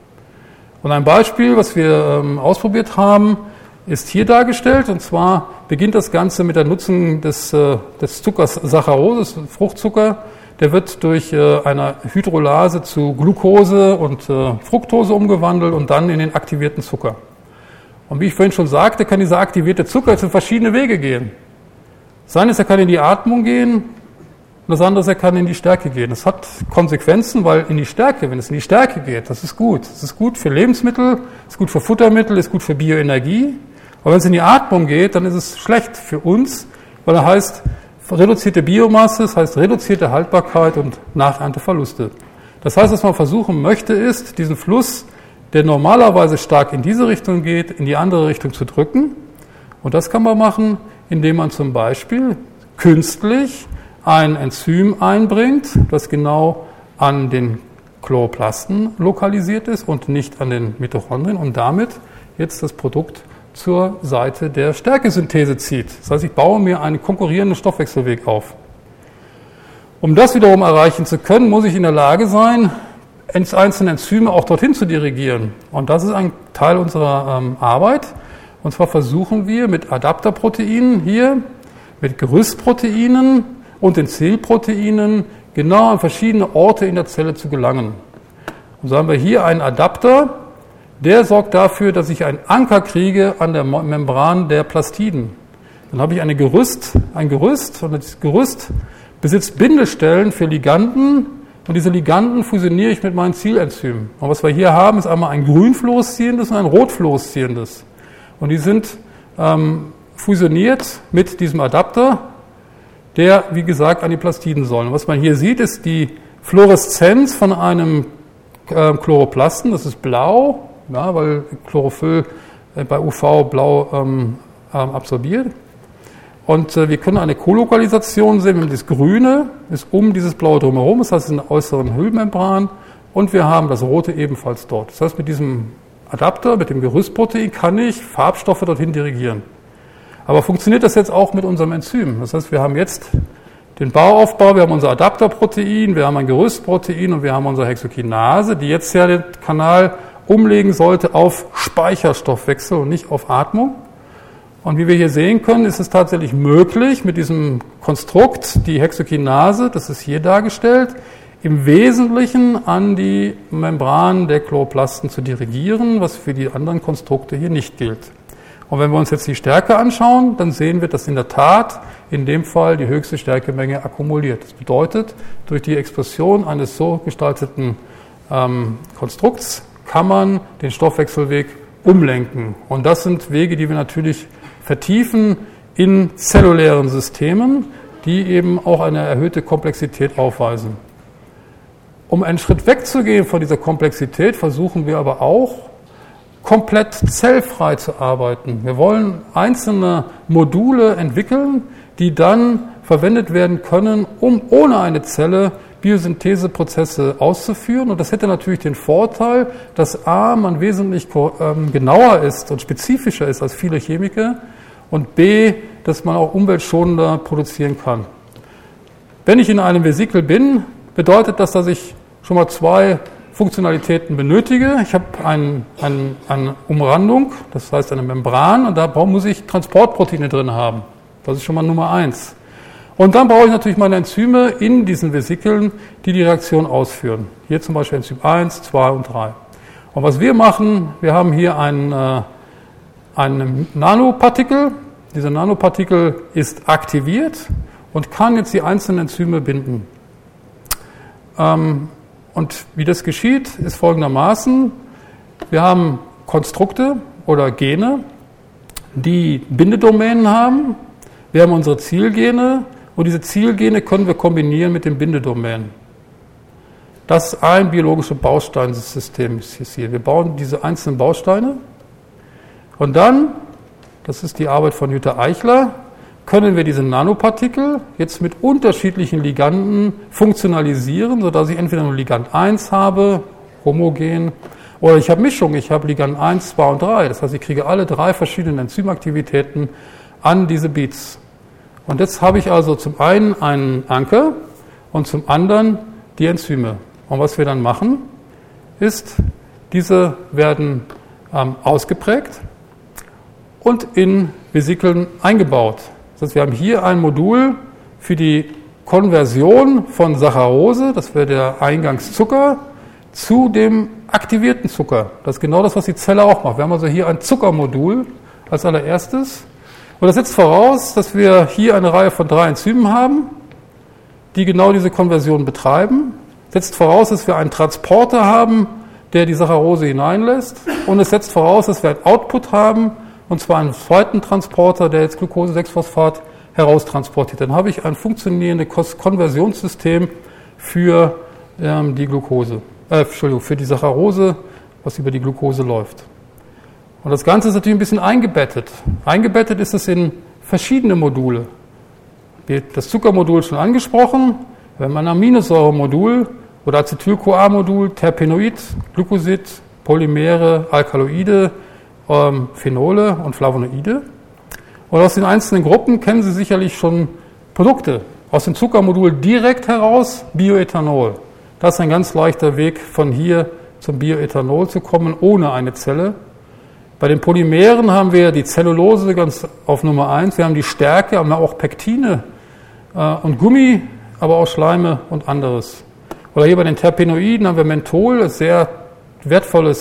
Und ein Beispiel, was wir ausprobiert haben, ist hier dargestellt. Und zwar beginnt das Ganze mit der Nutzung des Zuckers Saccharose, Fruchtzucker. Der wird durch eine Hydrolase zu Glucose und Fructose umgewandelt und dann in den aktivierten Zucker. Und wie ich vorhin schon sagte, kann dieser aktivierte Zucker jetzt in verschiedene Wege gehen. Das eine ist, er kann in die Atmung gehen und das andere ist, er kann in die Stärke gehen. Das hat Konsequenzen, weil in die Stärke, wenn es in die Stärke geht, das ist gut. Das ist gut für Lebensmittel, ist gut für Futtermittel, ist gut für Bioenergie. Aber wenn es in die Atmung geht, dann ist es schlecht für uns, weil das heißt, reduzierte Biomasse, das heißt reduzierte Haltbarkeit und Nachernteverluste. Das heißt, was man versuchen möchte, ist, diesen Fluss, der normalerweise stark in diese Richtung geht, in die andere Richtung zu drücken. Und das kann man machen, indem man zum Beispiel künstlich ein Enzym einbringt, das genau an den Chloroplasten lokalisiert ist und nicht an den Mitochondrien und damit jetzt das Produkt zur Seite der Stärkesynthese zieht. Das heißt, ich baue mir einen konkurrierenden Stoffwechselweg auf. Um das wiederum erreichen zu können, muss ich in der Lage sein, einzelne Enzyme auch dorthin zu dirigieren. Und das ist ein Teil unserer Arbeit. Und zwar versuchen wir mit Adapterproteinen hier, mit Gerüstproteinen und den Zielproteinen genau an verschiedene Orte in der Zelle zu gelangen. Und so haben wir hier einen Adapter, der sorgt dafür, dass ich einen Anker kriege an der Membran der Plastiden. Dann habe ich ein Gerüst und das Gerüst besitzt Bindestellen für Liganden und diese Liganden fusioniere ich mit meinen Zielenzymen. Und was wir hier haben, ist einmal ein grün fluoreszierendes und ein rot fluoreszierendes. Und die sind fusioniert mit diesem Adapter, der, wie gesagt, an die Plastiden soll. Und was man hier sieht, ist die Fluoreszenz von einem Chloroplasten, das ist blau, ja, weil Chlorophyll bei UV blau absorbiert. Und wir können eine Kolokalisation sehen, wenn das Grüne ist um dieses Blaue drumherum, das heißt in der äußeren Hüllmembran, und wir haben das Rote ebenfalls dort. Das heißt, mit diesem Adapter, mit dem Gerüstprotein, kann ich Farbstoffe dorthin dirigieren. Aber funktioniert das jetzt auch mit unserem Enzym? Das heißt, wir haben jetzt den Bauaufbau, wir haben unser Adapterprotein, wir haben ein Gerüstprotein und wir haben unsere Hexokinase, die jetzt ja den Kanal umlegen sollte auf Speicherstoffwechsel und nicht auf Atmung. Und wie wir hier sehen können, ist es tatsächlich möglich, mit diesem Konstrukt die Hexokinase, das ist hier dargestellt, im Wesentlichen an die Membran der Chloroplasten zu dirigieren, was für die anderen Konstrukte hier nicht gilt. Und wenn wir uns jetzt die Stärke anschauen, dann sehen wir, dass in der Tat in dem Fall die höchste Stärkemenge akkumuliert. Das bedeutet, durch die Expression eines so gestalteten Konstrukts kann man den Stoffwechselweg umlenken. Und das sind Wege, die wir natürlich vertiefen in zellulären Systemen, die eben auch eine erhöhte Komplexität aufweisen. Um einen Schritt wegzugehen von dieser Komplexität, versuchen wir aber auch, komplett zellfrei zu arbeiten. Wir wollen einzelne Module entwickeln, die dann verwendet werden können, um ohne eine Zelle Biosyntheseprozesse auszuführen. Und das hätte natürlich den Vorteil, dass A, man wesentlich genauer ist und spezifischer ist als viele Chemiker und B, dass man auch umweltschonender produzieren kann. Wenn ich in einem Vesikel bin, bedeutet das, dass ich schon mal zwei Funktionalitäten benötige. Ich habe eine Umrandung, das heißt eine Membran, und da muss ich Transportproteine drin haben. Das ist schon mal Nummer 1. Und dann brauche ich natürlich meine Enzyme in diesen Vesikeln, die die Reaktion ausführen. Hier zum Beispiel Enzym 1, 2 und 3. Und was wir machen, wir haben hier ein Nanopartikel. Dieser Nanopartikel ist aktiviert und kann jetzt die einzelnen Enzyme binden. Und wie das geschieht, ist folgendermaßen: Wir haben Konstrukte oder Gene, die Bindedomänen haben. Wir haben unsere Zielgene und diese Zielgene können wir kombinieren mit den Bindedomänen. Das ist ein biologisches Bausteinsystem ist hier. Wir bauen diese einzelnen Bausteine und dann, das ist die Arbeit von Jutta Eichler, können wir diese Nanopartikel jetzt mit unterschiedlichen Liganden funktionalisieren, sodass ich entweder nur Ligand 1 habe, homogen, oder ich habe Mischung, ich habe Ligand 1, 2 und 3. Das heißt, ich kriege alle 3 verschiedenen Enzymaktivitäten an diese Beats. Und jetzt habe ich also zum einen einen Anker und zum anderen die Enzyme. Und was wir dann machen, ist, diese werden ausgeprägt und in Vesikeln eingebaut. Das heißt, wir haben hier ein Modul für die Konversion von Saccharose, das wäre der Eingangszucker, zu dem aktivierten Zucker. Das ist genau das, was die Zelle auch macht. Wir haben also hier ein Zuckermodul als allererstes. Und das setzt voraus, dass wir hier eine Reihe von 3 Enzymen haben, die genau diese Konversion betreiben. Setzt voraus, dass wir einen Transporter haben, der die Saccharose hineinlässt. Und es setzt voraus, dass wir einen Output haben, und zwar einen zweiten Transporter, der jetzt Glucose-6-Phosphat heraustransportiert. Dann habe ich ein funktionierendes Konversionssystem für die für die Saccharose, was über die Glucose läuft. Und das Ganze ist natürlich ein bisschen eingebettet. Eingebettet ist es in verschiedene Module. Das Zuckermodul schon angesprochen, wir haben ein Aminosäuremodul oder Acetyl-CoA-Modul, Terpenoid, Glucosid, Polymere, Alkaloide, Phenole und Flavonoide. Und aus den einzelnen Gruppen kennen Sie sicherlich schon Produkte. Aus dem Zuckermodul direkt heraus Bioethanol. Das ist ein ganz leichter Weg, von hier zum Bioethanol zu kommen, ohne eine Zelle. Bei den Polymeren haben wir die Zellulose ganz auf Nummer 1. Wir haben die Stärke, haben auch Pektine und Gummi, aber auch Schleime und anderes. Oder hier bei den Terpenoiden haben wir Menthol, ein sehr wertvoller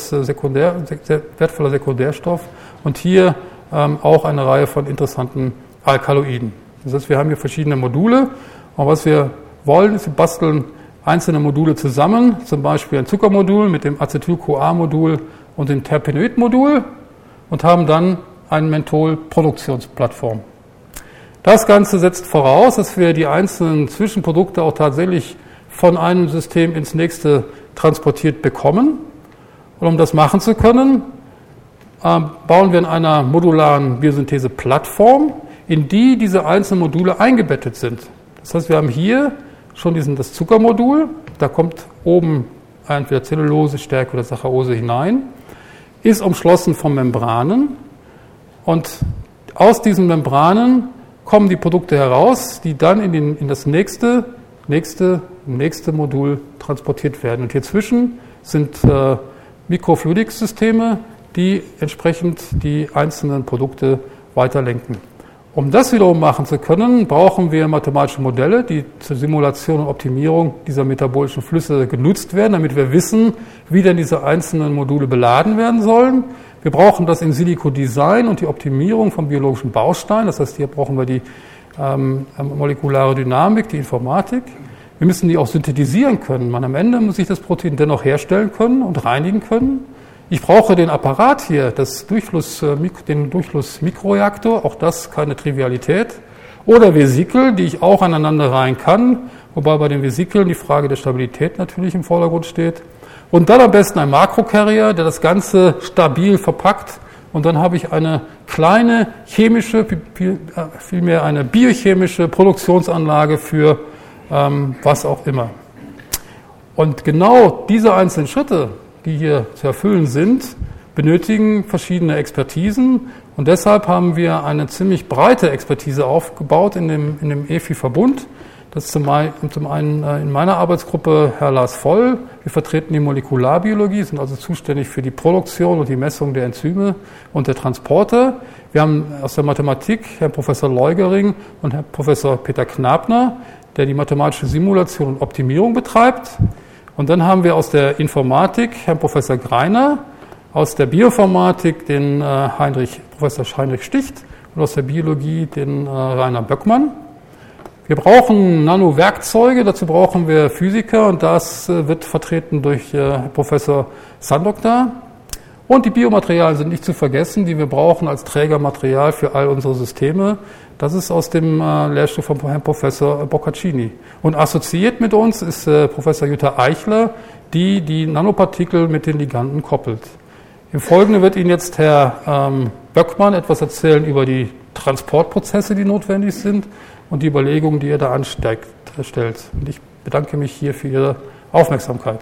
Sekundärstoff. Und hier auch eine Reihe von interessanten Alkaloiden. Das heißt, wir haben hier verschiedene Module. Und was wir wollen, ist, wir basteln einzelne Module zusammen. Zum Beispiel ein Zuckermodul mit dem Acetyl-CoA-Modul und dem Terpenoid-Modul. Und haben dann eine Menthol-Produktionsplattform. Das Ganze setzt voraus, dass wir die einzelnen Zwischenprodukte auch tatsächlich von einem System ins nächste transportiert bekommen. Und um das machen zu können, bauen wir in einer modularen Biosynthese-Plattform in die diese einzelnen Module eingebettet sind. Das heißt, wir haben hier schon das Zuckermodul, da kommt oben entweder Zellulose, Stärke oder Saccharose hinein, ist umschlossen von Membranen und aus diesen Membranen kommen die Produkte heraus, die dann in das nächste Modul transportiert werden. Und hier zwischen sind Mikrofluidiksysteme, die entsprechend die einzelnen Produkte weiterlenken. Um das wiederum machen zu können, brauchen wir mathematische Modelle, die zur Simulation und Optimierung dieser metabolischen Flüsse genutzt werden, damit wir wissen, wie denn diese einzelnen Module beladen werden sollen. Wir brauchen das in Silico Design und die Optimierung von biologischen Bausteinen. Das heißt, hier brauchen wir die molekulare Dynamik, die Informatik. Wir müssen die auch synthetisieren können. Am Ende muss ich das Protein dennoch herstellen können und reinigen können. Ich brauche den Apparat hier, den Durchflussmikroreaktor, auch das keine Trivialität. Oder Vesikel, die ich auch aneinander reihen kann, wobei bei den Vesikeln die Frage der Stabilität natürlich im Vordergrund steht. Und dann am besten ein Makrocarrier, der das Ganze stabil verpackt. Und dann habe ich eine kleine vielmehr eine biochemische Produktionsanlage für was auch immer. Und genau diese einzelnen Schritte, die hier zu erfüllen sind, benötigen verschiedene Expertisen. Und deshalb haben wir eine ziemlich breite Expertise aufgebaut in dem EFI-Verbund. Das ist zum einen in meiner Arbeitsgruppe Herr Lars Voll. Wir vertreten die Molekularbiologie, sind also zuständig für die Produktion und die Messung der Enzyme und der Transporte. Wir haben aus der Mathematik Herrn Professor Leugering und Herrn Professor Peter Knabner, der die mathematische Simulation und Optimierung betreibt. Und dann haben wir aus der Informatik Herrn Professor Greiner, aus der Bioinformatik den Professor Heinrich Sticht und aus der Biologie den Rainer Böckmann. Wir brauchen Nanowerkzeuge, dazu brauchen wir Physiker und das wird vertreten durch Professor Sandok da. Und die Biomaterialien sind nicht zu vergessen, die wir brauchen als Trägermaterial für all unsere Systeme. Das ist aus dem Lehrstuhl von Herrn Professor Boccaccini. Und assoziiert mit uns ist Professor Jutta Eichler, die Nanopartikel mit den Liganden koppelt. Im Folgenden wird Ihnen jetzt Herr Böckmann etwas erzählen über die Transportprozesse, die notwendig sind und die Überlegungen, die er da anstellt. Und ich bedanke mich hier für Ihre Aufmerksamkeit.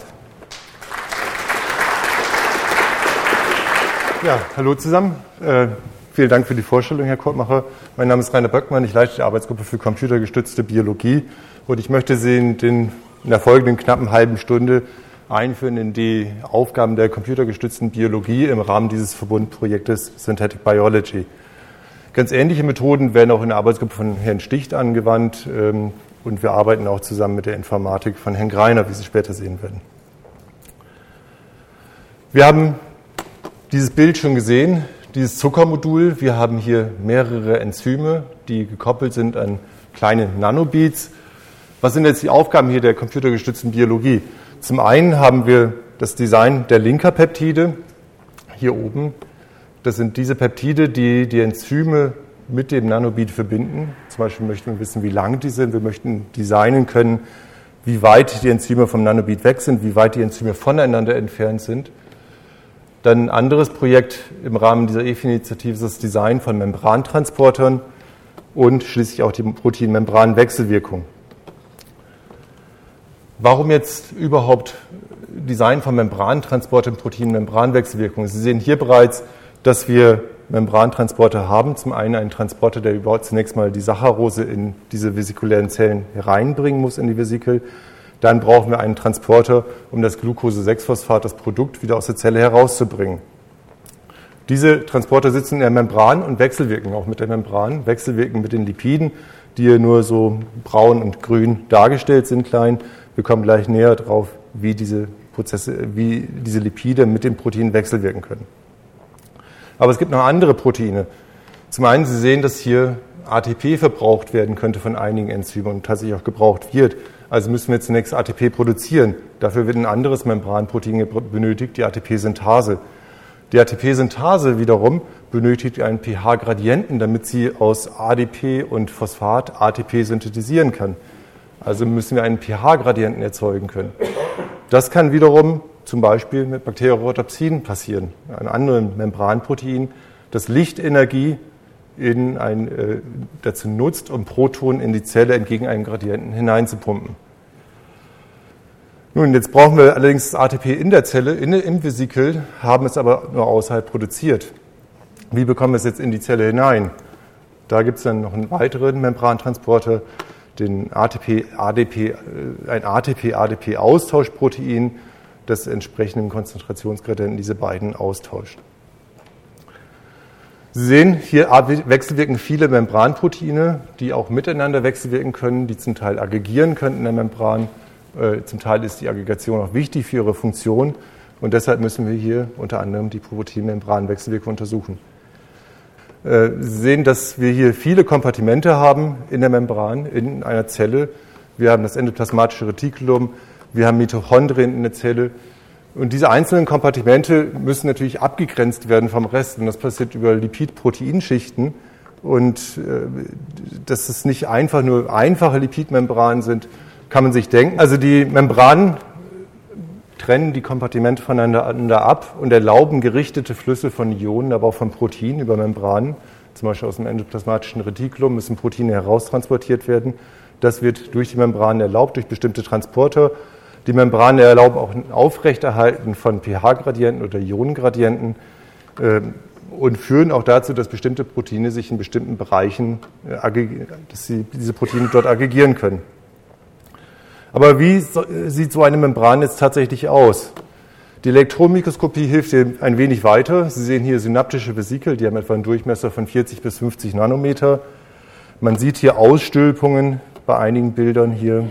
Ja, hallo zusammen. Vielen Dank für die Vorstellung, Herr Korbmacher. Mein Name ist Rainer Böckmann, ich leite die Arbeitsgruppe für computergestützte Biologie und ich möchte Sie in der folgenden knappen halben Stunde einführen in die Aufgaben der computergestützten Biologie im Rahmen dieses Verbundprojektes Synthetic Biology. Ganz ähnliche Methoden werden auch in der Arbeitsgruppe von Herrn Sticht angewandt und wir arbeiten auch zusammen mit der Informatik von Herrn Greiner, wie Sie später sehen werden. Wir haben dieses Bild schon gesehen, dieses Zuckermodul. Wir haben hier mehrere Enzyme, die gekoppelt sind an kleine Nanobeads. Was sind jetzt die Aufgaben hier der computergestützten Biologie? Zum einen haben wir das Design der Linkerpeptide hier oben. Das sind diese Peptide, die die Enzyme mit dem Nanobead verbinden. Zum Beispiel möchten wir wissen, wie lang die sind. Wir möchten designen können, wie weit die Enzyme vom Nanobead weg sind, wie weit die Enzyme voneinander entfernt sind. Dann ein anderes Projekt im Rahmen dieser EFI-Initiative ist das Design von Membrantransportern und schließlich auch die Protein-Membran-Wechselwirkung. Warum jetzt überhaupt Design von Membrantransportern und Protein-Membran-Wechselwirkung? Sie sehen hier bereits, dass wir Membrantransporter haben. Zum einen Transporter, der überhaupt zunächst mal die Saccharose in diese vesikulären Zellen hereinbringen muss in die Vesikel. Dann brauchen wir einen Transporter, um das Glucose-6-Phosphat, das Produkt, wieder aus der Zelle herauszubringen. Diese Transporter sitzen in der Membran und wechselwirken auch mit der Membran, wechselwirken mit den Lipiden, die hier nur so braun und grün dargestellt sind, klein. Wir kommen gleich näher drauf, wie diese Lipide mit dem Protein wechselwirken können. Aber es gibt noch andere Proteine. Zum einen, Sie sehen, dass hier ATP verbraucht werden könnte von einigen Enzymen und tatsächlich auch gebraucht wird. Also müssen wir zunächst ATP produzieren. Dafür wird ein anderes Membranprotein benötigt, die ATP-Synthase. Die ATP-Synthase wiederum benötigt einen pH-Gradienten, damit sie aus ADP und Phosphat ATP synthetisieren kann. Also müssen wir einen pH-Gradienten erzeugen können. Das kann wiederum zum Beispiel mit Bakteriorhodopsin passieren, einem anderen Membranprotein, das Lichtenergie dazu nutzt, um Protonen in die Zelle entgegen einem Gradienten hineinzupumpen. Nun, jetzt brauchen wir allerdings das ATP in der Zelle, im Vesikel, haben es aber nur außerhalb produziert. Wie bekommen wir es jetzt in die Zelle hinein? Da gibt es dann noch einen weiteren Membrantransporter, ein ATP-ADP-Austauschprotein, das entsprechenden Konzentrationsgradienten diese beiden austauscht. Sie sehen, hier wechselwirken viele Membranproteine, die auch miteinander wechselwirken können, die zum Teil aggregieren können in der Membran. Zum Teil ist die Aggregation auch wichtig für ihre Funktion und deshalb müssen wir hier unter anderem die Protein-Membran-Wechselwirkung untersuchen. Sie sehen, dass wir hier viele Kompartimente haben in der Membran, in einer Zelle. Wir haben das endoplasmatische Retikulum, wir haben Mitochondrien in der Zelle. Und diese einzelnen Kompartimente müssen natürlich abgegrenzt werden vom Rest. Und das passiert über Lipid-Proteinschichten. Und dass es nicht einfach nur einfache Lipidmembranen sind, kann man sich denken. Also die Membranen trennen die Kompartimente voneinander ab und erlauben gerichtete Flüsse von Ionen, aber auch von Proteinen über Membranen. Zum Beispiel aus dem endoplasmatischen Retikulum müssen Proteine heraustransportiert werden. Das wird durch die Membranen erlaubt, durch bestimmte Transporter. Die Membranen erlauben auch ein Aufrechterhalten von pH-Gradienten oder Ionengradienten und führen auch dazu, dass bestimmte Proteine sich in bestimmten Bereichen, dass sie diese Proteine dort aggregieren können. Aber wie sieht so eine Membran jetzt tatsächlich aus? Die Elektronenmikroskopie hilft hier ein wenig weiter. Sie sehen hier synaptische Vesikel, die haben etwa einen Durchmesser von 40 bis 50 Nanometer. Man sieht hier Ausstülpungen bei einigen Bildern hier.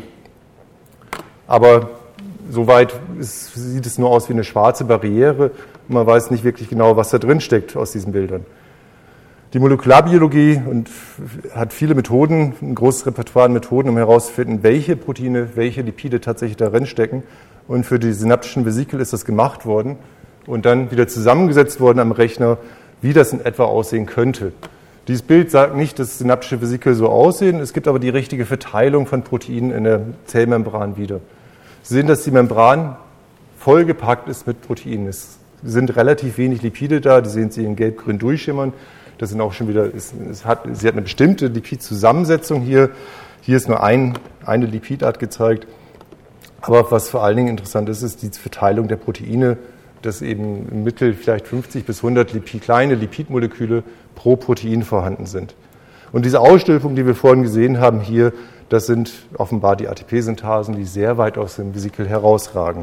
Aber soweit sieht es nur aus wie eine schwarze Barriere und man weiß nicht wirklich genau, was da drin steckt aus diesen Bildern. Die Molekularbiologie hat viele Methoden, ein großes Repertoire an Methoden, um herauszufinden, welche Proteine, welche Lipide tatsächlich darin stecken. Und für die synaptischen Vesikel ist das gemacht worden und dann wieder zusammengesetzt worden am Rechner, wie das in etwa aussehen könnte. Dieses Bild sagt nicht, dass synaptische Vesikel so aussehen, es gibt aber die richtige Verteilung von Proteinen in der Zellmembran wieder. Sie sehen, dass die Membran vollgepackt ist mit Proteinen. Es sind relativ wenig Lipide da, die sehen Sie in gelb-grün durchschimmern. Das sind auch schon wieder, sie hat eine bestimmte Lipidzusammensetzung hier. Hier ist nur eine Lipidart gezeigt. Aber was vor allen Dingen interessant ist, ist die Verteilung der Proteine, dass eben im Mittel vielleicht 50 bis 100 kleine Lipidmoleküle pro Protein vorhanden sind. Und diese Ausstülpung, die wir vorhin gesehen haben hier, das sind offenbar die ATP-Synthasen, die sehr weit aus dem Vesikel herausragen.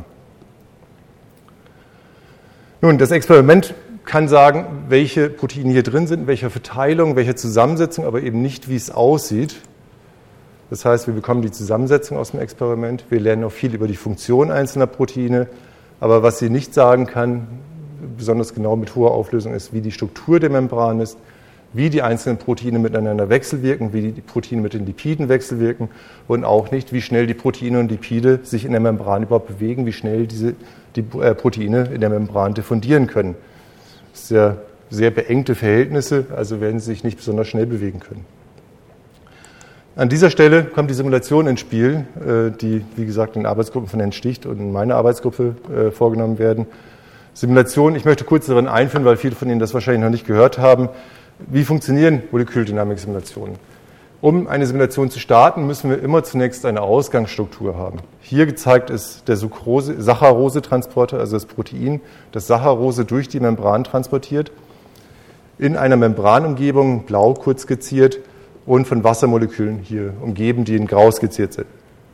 Nun, das Experiment kann sagen, welche Proteine hier drin sind, welche Verteilung, welche Zusammensetzung, aber eben nicht, wie es aussieht. Das heißt, wir bekommen die Zusammensetzung aus dem Experiment, wir lernen auch viel über die Funktion einzelner Proteine, aber was sie nicht sagen kann, besonders genau mit hoher Auflösung, ist, wie die Struktur der Membran ist, wie die einzelnen Proteine miteinander wechselwirken, wie die Proteine mit den Lipiden wechselwirken und auch nicht, wie schnell die Proteine und Lipide sich in der Membran überhaupt bewegen, wie schnell die Proteine in der Membran diffundieren können. Das sind ja sehr beengte Verhältnisse, also werden sie sich nicht besonders schnell bewegen können. An dieser Stelle kommt die Simulation ins Spiel, die, wie gesagt, in Arbeitsgruppen von Herrn Sticht und in meiner Arbeitsgruppe vorgenommen werden. Simulation, ich möchte kurz daran einführen, weil viele von Ihnen das wahrscheinlich noch nicht gehört haben. Wie funktionieren Molekuldynamik-Simulationen? Um eine Simulation zu starten, müssen wir immer zunächst eine Ausgangsstruktur haben. Hier gezeigt ist der Saccharose-Transporter, also das Protein, das Saccharose durch die Membran transportiert, in einer Membranumgebung, blau kurz skizziert, und von Wassermolekülen hier umgeben, die in grau skizziert sind.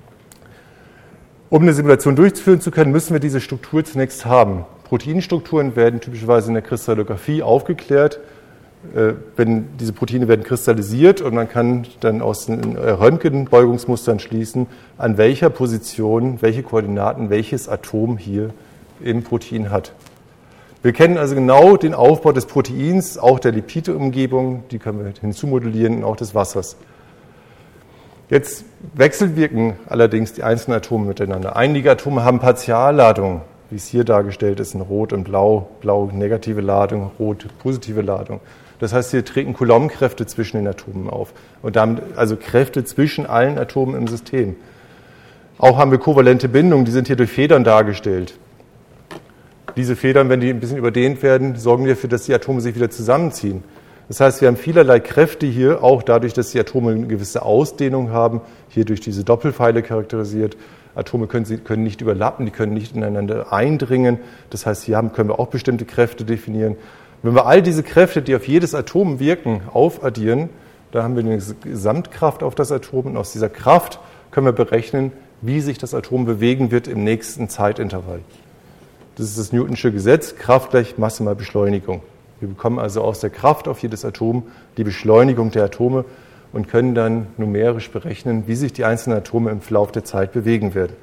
Um eine Simulation durchführen zu können, müssen wir diese Struktur zunächst haben. Proteinstrukturen werden typischerweise in der Kristallographie aufgeklärt. Diese Proteine werden kristallisiert und man kann dann aus den Röntgenbeugungsmustern schließen, an welcher Position, welche Koordinaten, welches Atom hier im Protein hat. Wir kennen also genau den Aufbau des Proteins, auch der Lipidumgebung, die können wir hinzumodellieren, und auch des Wassers. Jetzt wechselwirken allerdings die einzelnen Atome miteinander. Einige Atome haben Partialladungen, wie es hier dargestellt ist, in Rot und Blau. Blau negative Ladung, Rot positive Ladung. Das heißt, hier treten Coulomb-Kräfte zwischen den Atomen auf und damit also Kräfte zwischen allen Atomen im System. Auch haben wir kovalente Bindungen, die sind hier durch Federn dargestellt. Diese Federn, wenn die ein bisschen überdehnt werden, sorgen dafür, dass die Atome sich wieder zusammenziehen. Das heißt, wir haben vielerlei Kräfte hier, auch dadurch, dass die Atome eine gewisse Ausdehnung haben, hier durch diese Doppelpfeile charakterisiert. Atome können nicht überlappen, die können nicht ineinander eindringen. Das heißt, hier können wir auch bestimmte Kräfte definieren. Wenn wir all diese Kräfte, die auf jedes Atom wirken, aufaddieren, dann haben wir eine Gesamtkraft auf das Atom und aus dieser Kraft können wir berechnen, wie sich das Atom bewegen wird im nächsten Zeitintervall. Das ist das Newtonsche Gesetz, Kraft gleich Masse mal Beschleunigung. Wir bekommen also aus der Kraft auf jedes Atom die Beschleunigung der Atome und können dann numerisch berechnen, wie sich die einzelnen Atome im Verlauf der Zeit bewegen werden.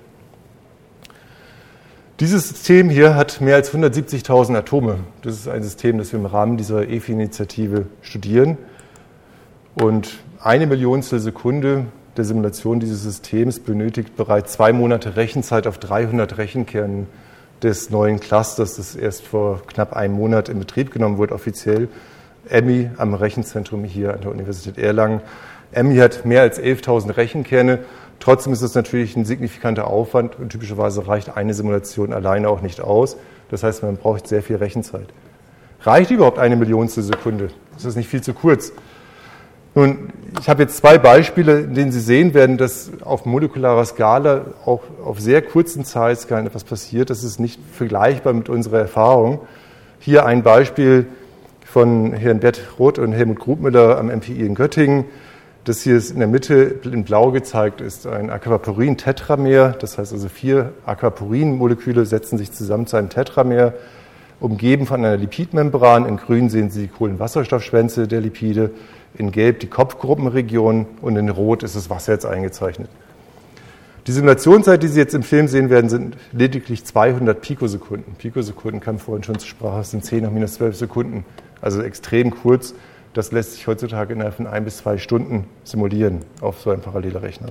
Dieses System hier hat mehr als 170.000 Atome. Das ist ein System, das wir im Rahmen dieser EFI-Initiative studieren. Und 1 Millionstel Sekunde der Simulation dieses Systems benötigt bereits 2 Monate Rechenzeit auf 300 Rechenkernen des neuen Clusters, das erst vor knapp einem Monat in Betrieb genommen wurde, offiziell. EMI am Rechenzentrum hier an der Universität Erlangen. EMI hat mehr als 11.000 Rechenkerne. Trotzdem ist das natürlich ein signifikanter Aufwand und typischerweise reicht eine Simulation alleine auch nicht aus. Das heißt, man braucht sehr viel Rechenzeit. Reicht überhaupt 1 Millionstel Sekunde? Ist das nicht viel zu kurz? Nun, ich habe jetzt 2 Beispiele, in denen Sie sehen werden, dass auf molekularer Skala auch auf sehr kurzen Zeitskalen etwas passiert. Das ist nicht vergleichbar mit unserer Erfahrung. Hier ein Beispiel von Herrn Bert Roth und Helmut Grubmüller am MPI in Göttingen. Das hier ist in der Mitte in blau gezeigt, ist ein Aquaporin-Tetramer. Das heißt also 4 Aquaporin-Moleküle setzen sich zusammen zu einem Tetramer, umgeben von einer Lipidmembran. In grün sehen Sie die Kohlenwasserstoffschwänze der Lipide, in gelb die Kopfgruppenregion und in rot ist das Wasser jetzt eingezeichnet. Die Simulationszeit, die Sie jetzt im Film sehen werden, sind lediglich 200 Pikosekunden. Pikosekunden kam vorhin schon zur Sprache, das sind 10 nach minus 12 Sekunden, also extrem kurz. Das lässt sich heutzutage innerhalb von 1 bis 2 Stunden simulieren auf so einem Parallelrechner.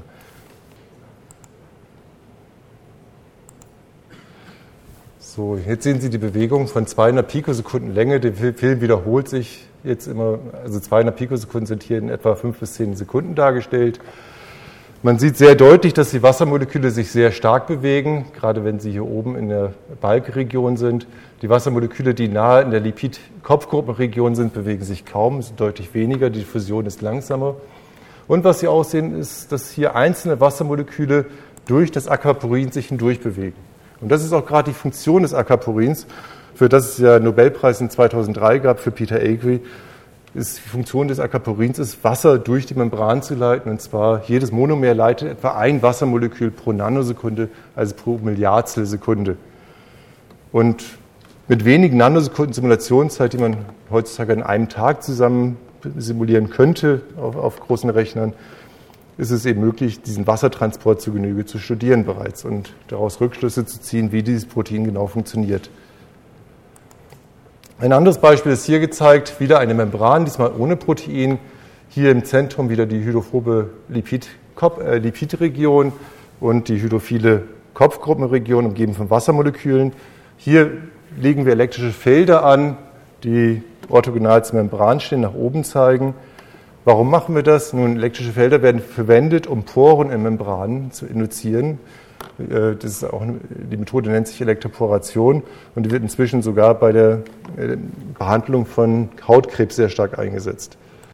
So, jetzt sehen Sie die Bewegung von 200 Pikosekunden Länge. Der Film wiederholt sich jetzt immer, also 200 Pikosekunden sind hier in etwa 5 bis 10 Sekunden dargestellt. Man sieht sehr deutlich, dass die Wassermoleküle sich sehr stark bewegen, gerade wenn sie hier oben in der Balkregion sind. Die Wassermoleküle, die nahe in der Lipid-Kopfgruppenregion sind, bewegen sich kaum, sind deutlich weniger, die Diffusion ist langsamer. Und was Sie auch sehen, ist, dass hier einzelne Wassermoleküle durch das Aquaporin sich hindurch bewegen. Und das ist auch gerade die Funktion des Aquaporins, für das es ja einen Nobelpreis in 2003 gab für Peter Agri. Die Funktion des Aquaporins ist, Wasser durch die Membran zu leiten. Und zwar jedes Monomer leitet etwa ein Wassermolekül pro Nanosekunde, also pro Milliardstel Sekunde. Und mit wenigen Nanosekunden Simulationszeit, die man heutzutage an einem Tag zusammen simulieren könnte auf großen Rechnern, ist es eben möglich, diesen Wassertransport zu Genüge zu studieren bereits und daraus Rückschlüsse zu ziehen, wie dieses Protein genau funktioniert. Ein anderes Beispiel ist hier gezeigt, wieder eine Membran, diesmal ohne Protein. Hier im Zentrum wieder die hydrophobe Lipidregion und die hydrophile Kopfgruppenregion, umgeben von Wassermolekülen. Hier legen wir elektrische Felder an, die orthogonal zur Membran stehen, nach oben zeigen. Warum machen wir das? Nun, elektrische Felder werden verwendet, um Poren in Membranen zu induzieren. Das ist auch die Methode nennt sich Elektroporation und die wird inzwischen sogar bei der Behandlung von Hautkrebs sehr stark eingesetzt.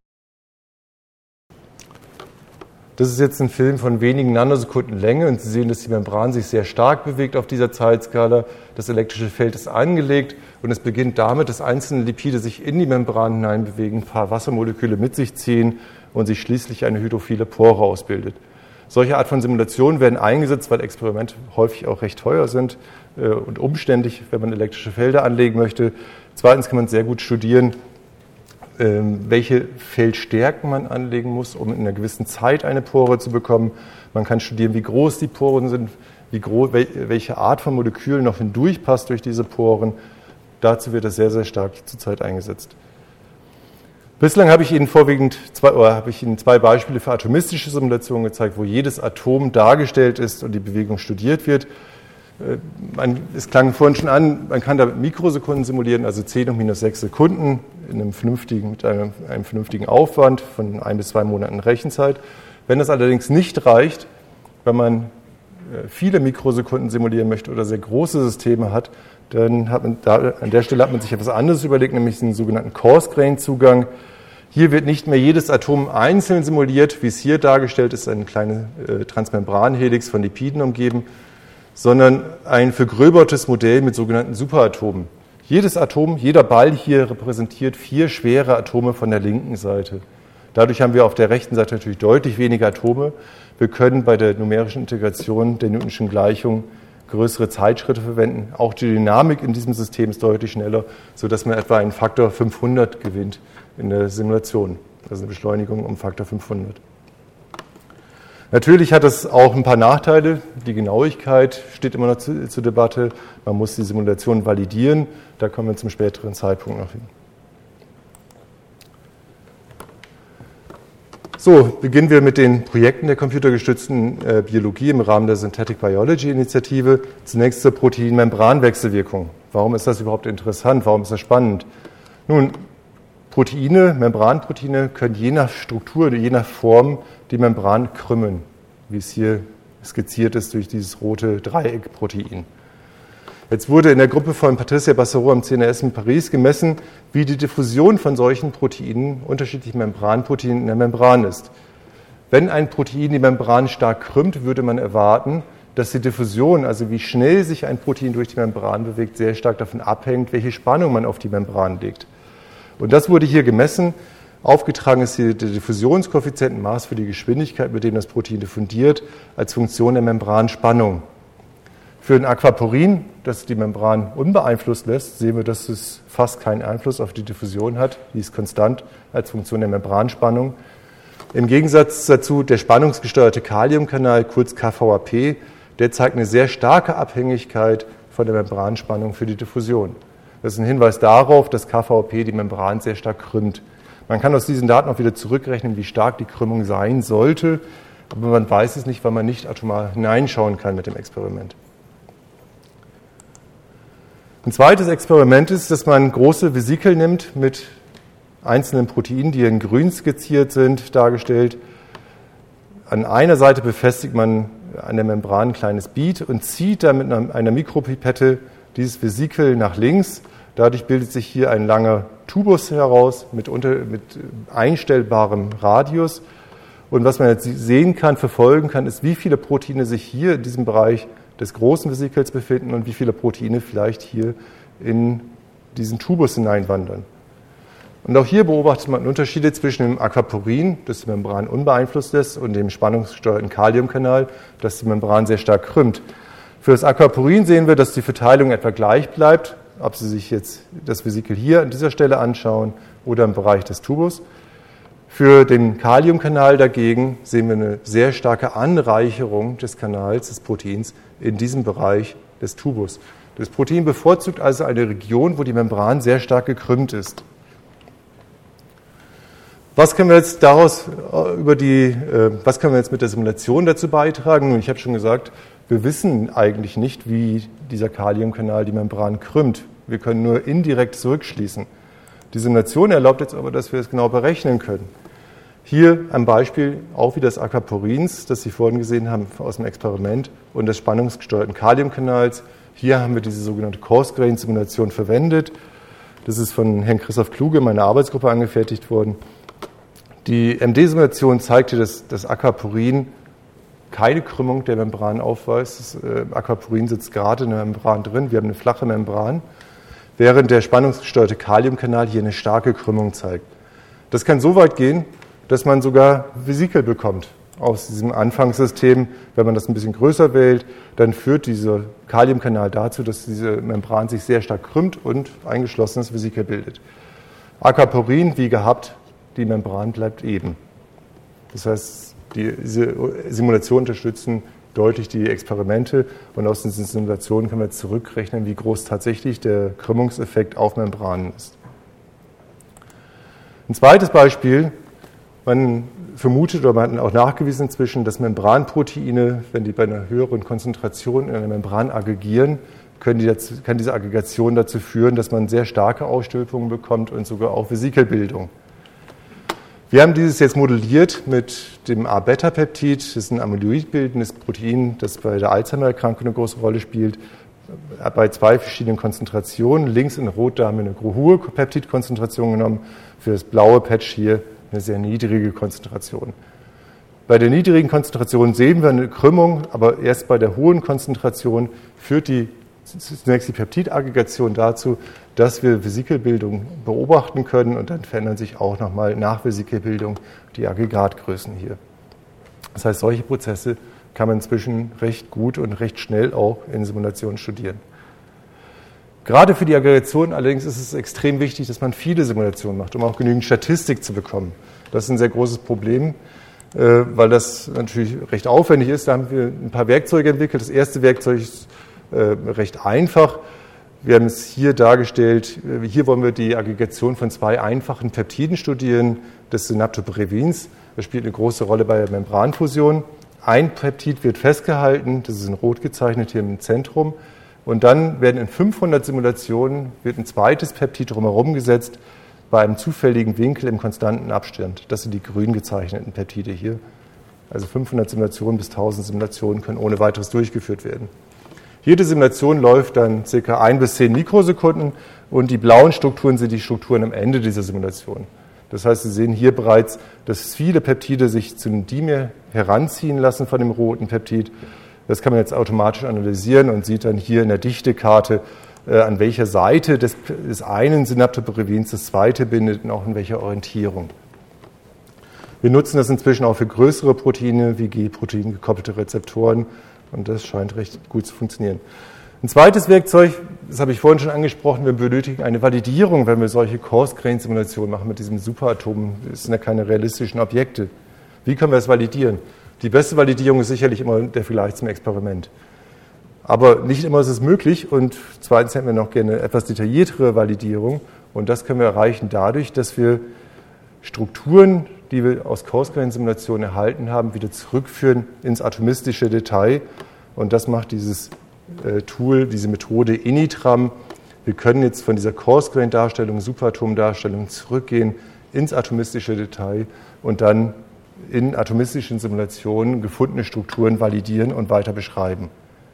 Das ist jetzt ein Film von wenigen Nanosekunden Länge und Sie sehen, dass die Membran sich sehr stark bewegt auf dieser Zeitskala. Das elektrische Feld ist angelegt und es beginnt damit, dass einzelne Lipide sich in die Membran hineinbewegen, ein paar Wassermoleküle mit sich ziehen und sich schließlich eine hydrophile Pore ausbildet. Solche Art von Simulationen werden eingesetzt, weil Experimente häufig auch recht teuer sind und umständlich, wenn man elektrische Felder anlegen möchte. Zweitens kann man sehr gut studieren, welche Feldstärken man anlegen muss, um in einer gewissen Zeit eine Pore zu bekommen. Man kann studieren, wie groß die Poren sind, welche Art von Molekülen noch hindurchpasst durch diese Poren. Dazu wird das sehr, sehr stark zurzeit eingesetzt. Bislang habe ich Ihnen zwei Beispiele für atomistische Simulationen gezeigt, wo jedes Atom dargestellt ist und die Bewegung studiert wird. Es klang vorhin schon an, man kann da Mikrosekunden simulieren, also 10 hoch minus 6 Sekunden mit einem vernünftigen Aufwand von 1 bis 2 Monaten Rechenzeit. Wenn das allerdings nicht reicht, wenn man viele Mikrosekunden simulieren möchte oder sehr große Systeme hat, dann an der Stelle hat man sich etwas anderes überlegt, nämlich den sogenannten Coarse-Grain-Zugang. Hier wird nicht mehr jedes Atom einzeln simuliert, wie es hier dargestellt ist, eine kleine Transmembranhelix von Lipiden umgeben, sondern ein vergröbertes Modell mit sogenannten Superatomen. Jedes Atom, jeder Ball hier repräsentiert 4 schwere Atome von der linken Seite. Dadurch haben wir auf der rechten Seite natürlich deutlich weniger Atome. Wir können bei der numerischen Integration der Newtonschen Gleichung größere Zeitschritte verwenden. Auch die Dynamik in diesem System ist deutlich schneller, sodass man etwa einen Faktor 500 gewinnt in der Simulation. Also eine Beschleunigung um Faktor 500. Natürlich hat das auch ein paar Nachteile. Die Genauigkeit steht immer noch zur Debatte. Man muss die Simulation validieren. Da kommen wir zum späteren Zeitpunkt noch hin. So, beginnen wir mit den Projekten der computergestützten Biologie im Rahmen der Synthetic Biology Initiative. Zunächst zur Protein-Membran-Wechselwirkung. Warum ist das überhaupt interessant? Warum ist das spannend? Nun, Proteine, Membranproteine können je nach Struktur, je nach Form die Membran krümmen, wie es hier skizziert ist durch dieses rote Dreieckprotein. Jetzt wurde in der Gruppe von Patricia Bassereau am CNRS in Paris gemessen, wie die Diffusion von solchen Proteinen, unterschiedlichen Membranproteinen in der Membran ist. Wenn ein Protein die Membran stark krümmt, würde man erwarten, dass die Diffusion, also wie schnell sich ein Protein durch die Membran bewegt, sehr stark davon abhängt, welche Spannung man auf die Membran legt. Und das wurde hier gemessen. Aufgetragen ist hier der Diffusionskoeffizient, ein Maß für die Geschwindigkeit, mit dem das Protein diffundiert, als Funktion der Membranspannung. Für ein Aquaporin, das die Membran unbeeinflusst lässt, sehen wir, dass es fast keinen Einfluss auf die Diffusion hat. Die ist konstant als Funktion der Membranspannung. Im Gegensatz dazu der spannungsgesteuerte Kaliumkanal, kurz KVAP, der zeigt eine sehr starke Abhängigkeit von der Membranspannung für die Diffusion. Das ist ein Hinweis darauf, dass KVAP die Membran sehr stark krümmt. Man kann aus diesen Daten auch wieder zurückrechnen, wie stark die Krümmung sein sollte, aber man weiß es nicht, weil man nicht atomar hineinschauen kann mit dem Experiment. Ein zweites Experiment ist, dass man große Vesikel nimmt mit einzelnen Proteinen, die in grün skizziert sind, dargestellt. An einer Seite befestigt man an der Membran ein kleines Bead und zieht dann mit einer Mikropipette dieses Vesikel nach links. Dadurch bildet sich hier ein langer Tubus heraus mit einstellbarem Radius. Und was man jetzt sehen kann, verfolgen kann, ist, wie viele Proteine sich hier in diesem Bereich des großen Vesikels befinden und wie viele Proteine vielleicht hier in diesen Tubus hineinwandern. Und auch hier beobachtet man Unterschiede zwischen dem Aquaporin, das die Membran unbeeinflusst lässt, und dem spannungsgesteuerten Kaliumkanal, das die Membran sehr stark krümmt. Für das Aquaporin sehen wir, dass die Verteilung etwa gleich bleibt, ob Sie sich jetzt das Vesikel hier an dieser Stelle anschauen oder im Bereich des Tubus. Für den Kaliumkanal dagegen sehen wir eine sehr starke Anreicherung des Kanals, des Proteins, in diesem Bereich des Tubus. Das Protein bevorzugt also eine Region, wo die Membran sehr stark gekrümmt ist. Was können wir jetzt mit der Simulation dazu beitragen? Nun, ich habe schon gesagt, wir wissen eigentlich nicht, wie dieser Kaliumkanal die Membran krümmt. Wir können nur indirekt zurückschließen. Die Simulation erlaubt jetzt aber, dass wir es genau berechnen können. Hier ein Beispiel auch wie das Aquaporins, das Sie vorhin gesehen haben aus dem Experiment, und des spannungsgesteuerten Kaliumkanals. Hier haben wir diese sogenannte Coarse-Grain-Simulation verwendet. Das ist von Herrn Christoph Kluge, meiner Arbeitsgruppe, angefertigt worden. Die MD-Simulation zeigte, dass das Aquaporin keine Krümmung der Membran aufweist. Das Aquaporin sitzt gerade in der Membran drin. Wir haben eine flache Membran, während der spannungsgesteuerte Kaliumkanal hier eine starke Krümmung zeigt. Das kann so weit gehen, dass man sogar Vesikel bekommt aus diesem Anfangssystem. Wenn man das ein bisschen größer wählt, dann führt dieser Kaliumkanal dazu, dass diese Membran sich sehr stark krümmt und ein geschlossenes Vesikel bildet. Aquaporin, wie gehabt, die Membran bleibt eben. Das heißt, diese Simulationen unterstützen deutlich die Experimente und aus diesen Simulationen können wir jetzt zurückrechnen, wie groß tatsächlich der Krümmungseffekt auf Membranen ist. Ein zweites Beispiel: Man vermutet oder man hat auch nachgewiesen inzwischen, dass Membranproteine, wenn die bei einer höheren Konzentration in einer Membran aggregieren, kann diese Aggregation dazu führen, dass man sehr starke Ausstülpungen bekommt und sogar auch Vesikelbildung. Wir haben dieses jetzt modelliert mit dem A-Beta-Peptid. Das ist ein amyloidbildendes Protein, das bei der Alzheimer-Erkrankung eine große Rolle spielt. bei 2 verschiedenen Konzentrationen. Links in Rot, da haben wir eine hohe Peptidkonzentration genommen, für das blaue Patch hier eine sehr niedrige Konzentration. Bei der niedrigen Konzentration sehen wir eine Krümmung, aber erst bei der hohen Konzentration führt die Synexipeptid-Aggregation dazu, dass wir Vesikelbildung beobachten können und dann verändern sich auch nochmal nach Vesikelbildung die Aggregatgrößen hier. Das heißt, solche Prozesse kann man inzwischen recht gut und recht schnell auch in Simulationen studieren. Gerade für die Aggregation allerdings ist es extrem wichtig, dass man viele Simulationen macht, um auch genügend Statistik zu bekommen. Das ist ein sehr großes Problem, weil das natürlich recht aufwendig ist. Da haben wir ein paar Werkzeuge entwickelt. Das erste Werkzeug ist recht einfach. Wir haben es hier dargestellt. Hier wollen wir die Aggregation von 2 einfachen Peptiden studieren, des Synaptobrevins. Das spielt eine große Rolle bei der Membranfusion. Ein Peptid wird festgehalten, das ist in Rot gezeichnet hier im Zentrum. Und dann werden in 500 Simulationen wird ein zweites Peptid drumherum gesetzt, bei einem zufälligen Winkel im konstanten Abstand. Das sind die grün gezeichneten Peptide hier. Also 500 Simulationen bis 1000 Simulationen können ohne weiteres durchgeführt werden. Jede Simulation läuft dann ca. 1 bis 10 Mikrosekunden und die blauen Strukturen sind die Strukturen am Ende dieser Simulation. Das heißt, Sie sehen hier bereits, dass viele Peptide sich zu einem Dimer heranziehen lassen von dem roten Peptid. Das kann man jetzt automatisch analysieren und sieht dann hier in der Dichtekarte, an welcher Seite des einen Synaptobrevins das zweite bindet und auch in welcher Orientierung. Wir nutzen das inzwischen auch für größere Proteine wie G-Protein gekoppelte Rezeptoren und das scheint recht gut zu funktionieren. Ein zweites Werkzeug, das habe ich vorhin schon angesprochen, wir benötigen eine Validierung, wenn wir solche Coarse-Grain-Simulationen machen mit diesem Superatom. Das sind ja keine realistischen Objekte. Wie können wir das validieren? Die beste Validierung ist sicherlich immer der Vergleich zum Experiment. Aber nicht immer ist es möglich und zweitens hätten wir noch gerne etwas detailliertere Validierung und das können wir erreichen dadurch, dass wir Strukturen, die wir aus Coarse-Grain-Simulationen erhalten haben, wieder zurückführen ins atomistische Detail und das macht dieses Tool, diese Methode Initram. Wir können jetzt von dieser Coarse-Grain-Darstellung, Superatom-Darstellung zurückgehen ins atomistische Detail und dann in atomistischen Simulationen gefundene Strukturen validieren und weiter beschreiben.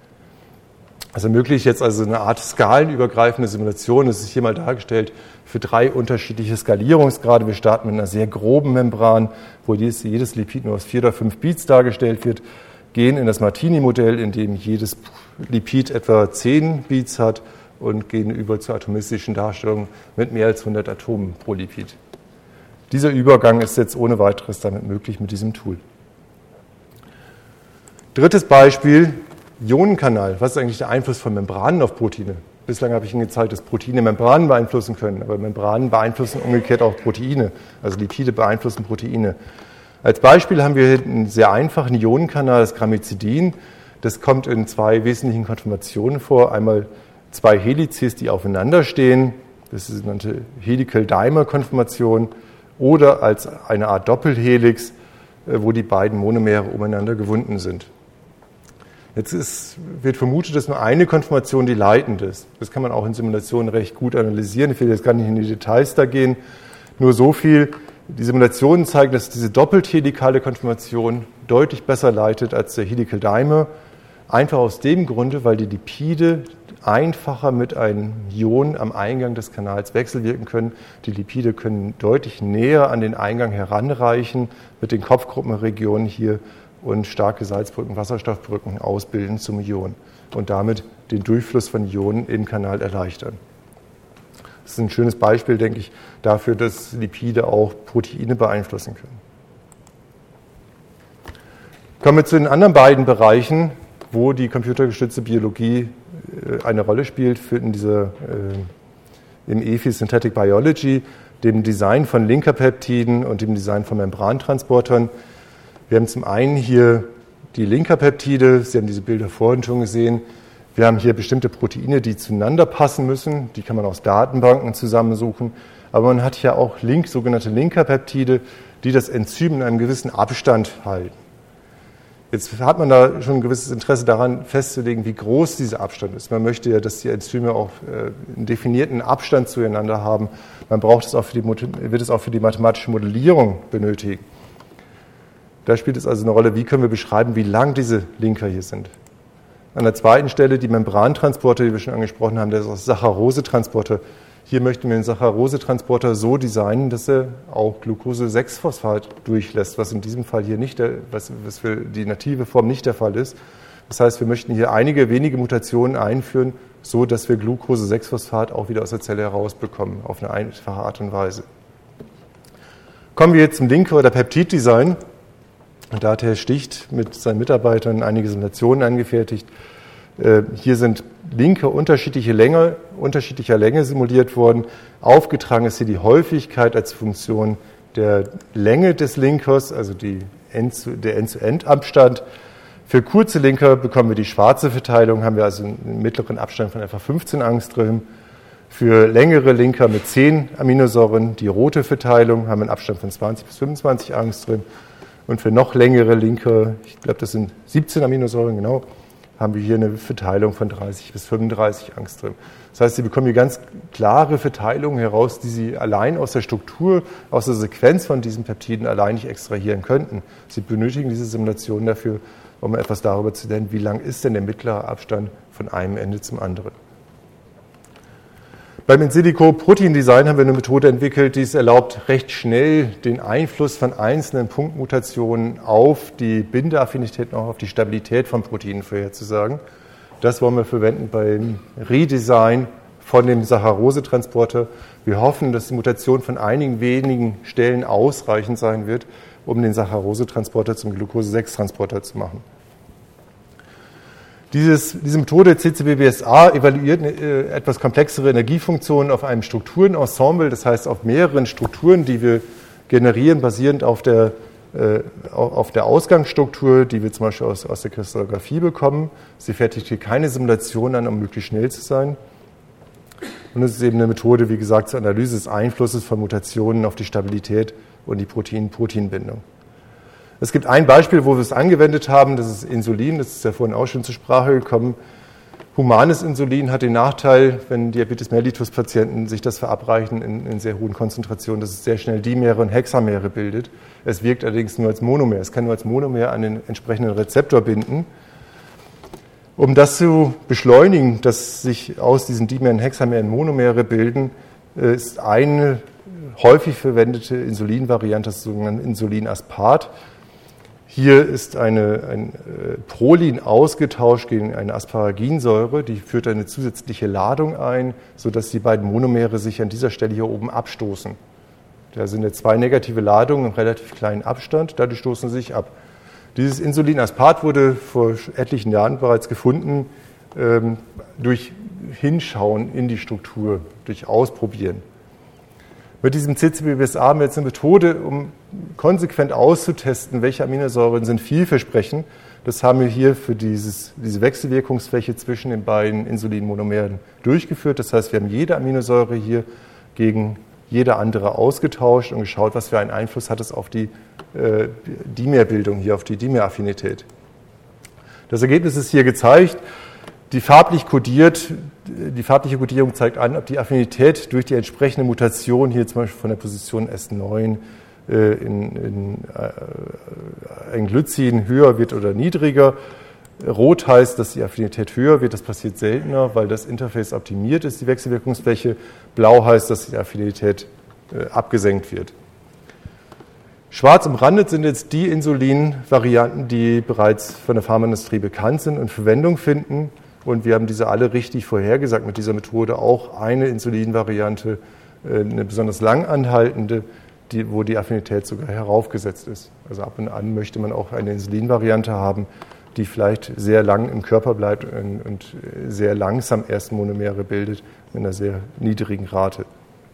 Das ermöglicht jetzt also eine Art skalenübergreifende Simulation. Das ist hier mal dargestellt für 3 unterschiedliche Skalierungsgrade. Wir starten mit einer sehr groben Membran, wo jedes Lipid nur aus 4 oder 5 Beats dargestellt wird, gehen in das Martini-Modell, in dem jedes Lipid etwa 10 Beats hat und gehen über zur atomistischen Darstellung mit mehr als 100 Atomen pro Lipid. Dieser Übergang ist jetzt ohne weiteres damit möglich mit diesem Tool. Drittes Beispiel, Ionenkanal. Was ist eigentlich der Einfluss von Membranen auf Proteine? Bislang habe ich Ihnen gezeigt, dass Proteine Membranen beeinflussen können, aber Membranen beeinflussen umgekehrt auch Proteine, also Lipide beeinflussen Proteine. Als Beispiel haben wir hier einen sehr einfachen Ionenkanal, das Gramizidin. Das kommt in 2 wesentlichen Konformationen vor. Einmal 2 Helices, die aufeinander stehen, das ist die sogenannte Helical-Dimer-Konformation, oder als eine Art Doppelhelix, wo die beiden Monomere umeinander gewunden sind. Jetzt wird vermutet, dass nur eine Konformation die leitende ist. Das kann man auch in Simulationen recht gut analysieren. Ich will jetzt gar nicht in die Details da gehen. Nur so viel, die Simulationen zeigen, dass diese doppelt helikale Konformation deutlich besser leitet als der Helical Dimer. Einfach aus dem Grunde, weil die Lipide einfacher mit einem Ion am Eingang des Kanals wechselwirken können. Die Lipide können deutlich näher an den Eingang heranreichen mit den Kopfgruppenregionen hier und starke Salzbrücken, Wasserstoffbrücken ausbilden zum Ion und damit den Durchfluss von Ionen im Kanal erleichtern. Das ist ein schönes Beispiel, denke ich, dafür, dass Lipide auch Proteine beeinflussen können. Kommen wir zu den anderen beiden Bereichen, wo die computergestützte Biologie eine Rolle spielt, im EFI Synthetic Biology, dem Design von Linkerpeptiden und dem Design von Membrantransportern. Wir haben zum einen hier die Linkerpeptide, Sie haben diese Bilder vorhin schon gesehen. Wir haben hier bestimmte Proteine, die zueinander passen müssen, die kann man aus Datenbanken zusammensuchen. Aber man hat hier auch sogenannte Linkerpeptide, die das Enzym in einem gewissen Abstand halten. Jetzt hat man da schon ein gewisses Interesse daran, festzulegen, wie groß dieser Abstand ist. Man möchte ja, dass die Enzyme auch einen definierten Abstand zueinander haben. Man braucht es auch wird es auch für die mathematische Modellierung benötigen. Da spielt es also eine Rolle, wie können wir beschreiben, wie lang diese Linker hier sind. An der zweiten Stelle die Membrantransporter, die wir schon angesprochen haben, der Saccharose-Transporter. Hier möchten wir den Saccharose-Transporter so designen, dass er auch Glucose-6-Phosphat durchlässt, was in diesem Fall hier nicht, was für die native Form nicht der Fall ist. Das heißt, wir möchten hier einige wenige Mutationen einführen, so dass wir Glucose-6-Phosphat auch wieder aus der Zelle herausbekommen, auf eine einfache Art und Weise. Kommen wir jetzt zum Linker- oder Peptiddesign. Und da hat Herr Sticht mit seinen Mitarbeitern einige Simulationen angefertigt. Hier sind Linker unterschiedlicher Länge simuliert worden. Aufgetragen ist hier die Häufigkeit als Funktion der Länge des Linkers, also der End-zu-End-Abstand. Für kurze Linker bekommen wir die schwarze Verteilung, haben wir also einen mittleren Abstand von etwa 15 Angstrom. Für längere Linker mit 10 Aminosäuren die rote Verteilung, haben einen Abstand von 20 bis 25 Angstrom. Und für noch längere Linker, ich glaube, das sind 17 Aminosäuren, genau, haben wir hier eine Verteilung von 30 bis 35 Angstrom. Das heißt, Sie bekommen hier ganz klare Verteilungen heraus, die Sie allein aus der Struktur, aus der Sequenz von diesen Peptiden allein nicht extrahieren könnten. Sie benötigen diese Simulation dafür, um etwas darüber zu lernen, wie lang ist denn der mittlere Abstand von einem Ende zum anderen. Beim In-Silico-Protein-Design haben wir eine Methode entwickelt, die es erlaubt, recht schnell den Einfluss von einzelnen Punktmutationen auf die Bindeaffinität und auch auf die Stabilität von Proteinen vorherzusagen. Das wollen wir verwenden beim Redesign von dem Saccharose-Transporter. Wir hoffen, dass die Mutation von einigen wenigen Stellen ausreichend sein wird, um den Saccharose-Transporter zum Glucose-6-Transporter zu machen. Diese Methode CCBBSA evaluiert eine etwas komplexere Energiefunktion auf einem Strukturenensemble, das heißt auf mehreren Strukturen, die wir generieren, basierend auf der Ausgangsstruktur, die wir zum Beispiel aus der Kristallographie bekommen. Sie fertigt hier keine Simulation an, um möglichst schnell zu sein. Und es ist eben eine Methode, wie gesagt, zur Analyse des Einflusses von Mutationen auf die Stabilität und die Protein-Protein-Bindung. Es gibt ein Beispiel, wo wir es angewendet haben, das ist Insulin, das ist ja vorhin auch schon zur Sprache gekommen. Humanes Insulin hat den Nachteil, wenn Diabetes mellitus Patienten sich das verabreichen in sehr hohen Konzentrationen, dass es sehr schnell Dimere und Hexamere bildet. Es wirkt allerdings nur als Monomer. Es kann nur als Monomer an den entsprechenden Rezeptor binden. Um das zu beschleunigen, dass sich aus diesen Dimeren und Hexameren Monomere bilden, ist eine häufig verwendete Insulinvariante, das sogenannte Insulinaspat. Hier ist ein Prolin ausgetauscht gegen eine Asparaginsäure, die führt eine zusätzliche Ladung ein, sodass die beiden Monomere sich an dieser Stelle hier oben abstoßen. Da sind jetzt zwei negative Ladungen im relativ kleinen Abstand, dadurch stoßen sie sich ab. Dieses Insulinaspat wurde vor etlichen Jahren bereits gefunden durch Hinschauen in die Struktur, durch Ausprobieren. Mit diesem CCBBSA haben wir jetzt eine Methode, um konsequent auszutesten, welche Aminosäuren sind vielversprechend. Das haben wir hier für diese Wechselwirkungsfläche zwischen den beiden Insulinmonomeren durchgeführt. Das heißt, wir haben jede Aminosäure hier gegen jede andere ausgetauscht und geschaut, was für einen Einfluss hat es auf die Dimerbildung hier, auf die Dimeraffinität. Das Ergebnis ist hier gezeigt. Die farbliche Kodierung zeigt an, ob die Affinität durch die entsprechende Mutation, hier zum Beispiel von der Position S9 in Glycin höher wird oder niedriger. Rot heißt, dass die Affinität höher wird. Das passiert seltener, weil das Interface optimiert ist, die Wechselwirkungsfläche. Blau heißt, dass die Affinität abgesenkt wird. Schwarz umrandet sind jetzt die Insulin-Varianten, die bereits von der Pharmaindustrie bekannt sind und Verwendung finden. Und wir haben diese alle richtig vorhergesagt mit dieser Methode. Auch eine Insulinvariante, eine besonders lang anhaltende, wo die Affinität sogar heraufgesetzt ist. Also ab und an möchte man auch eine Insulinvariante haben, die vielleicht sehr lang im Körper bleibt und sehr langsam erst Monomere bildet mit einer sehr niedrigen Rate.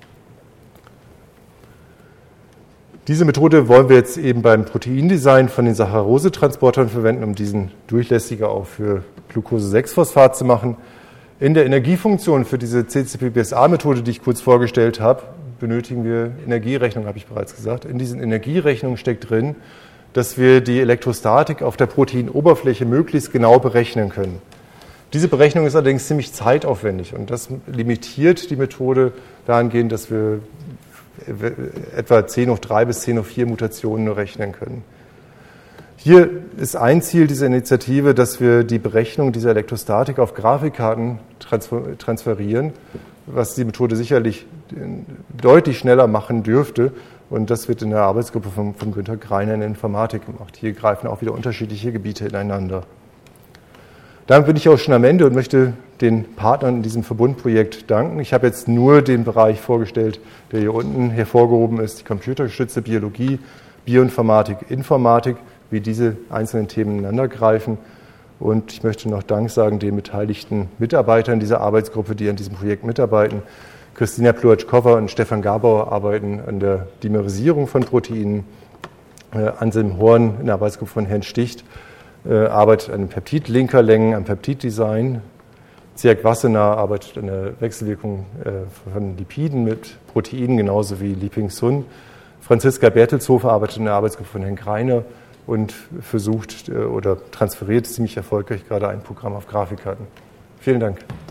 Diese Methode wollen wir jetzt eben beim Proteindesign von den Saccharose-Transportern verwenden, um diesen durchlässiger auch für Glucose-6-Phosphat zu machen. In der Energiefunktion für diese CCBBSA-Methode, die ich kurz vorgestellt habe, benötigen wir Energierechnung, habe ich bereits gesagt. In diesen Energierechnungen steckt drin, dass wir die Elektrostatik auf der Proteinoberfläche möglichst genau berechnen können. Diese Berechnung ist allerdings ziemlich zeitaufwendig und das limitiert die Methode dahingehend, dass wir etwa 10 hoch 3 bis 10 hoch 4 Mutationen nur rechnen können. Hier ist ein Ziel dieser Initiative, dass wir die Berechnung dieser Elektrostatik auf Grafikkarten transferieren, was die Methode sicherlich deutlich schneller machen dürfte. Und das wird in der Arbeitsgruppe von Günter Greiner in der Informatik gemacht. Hier greifen auch wieder unterschiedliche Gebiete ineinander. Damit bin ich auch schon am Ende und möchte den Partnern in diesem Verbundprojekt danken. Ich habe jetzt nur den Bereich vorgestellt, der hier unten hervorgehoben ist, die computergestützte Biologie, Bioinformatik, Informatik, wie diese einzelnen Themen ineinander greifen. Und ich möchte noch Dank sagen den beteiligten Mitarbeitern dieser Arbeitsgruppe, die an diesem Projekt mitarbeiten. Christina Pluatschkova und Stefan Gabauer arbeiten an der Dimerisierung von Proteinen. Anselm Horn in der Arbeitsgruppe von Herrn Sticht arbeitet an den Peptid-Linkerlängen, am Peptiddesign. Zirk Wassenaar arbeitet an der Wechselwirkung von Lipiden mit Proteinen, genauso wie Liping Sun. Franziska Bertelshofer arbeitet in der Arbeitsgruppe von Herrn Greiner und versucht oder transferiert ziemlich erfolgreich gerade ein Programm auf Grafikkarten. Vielen Dank.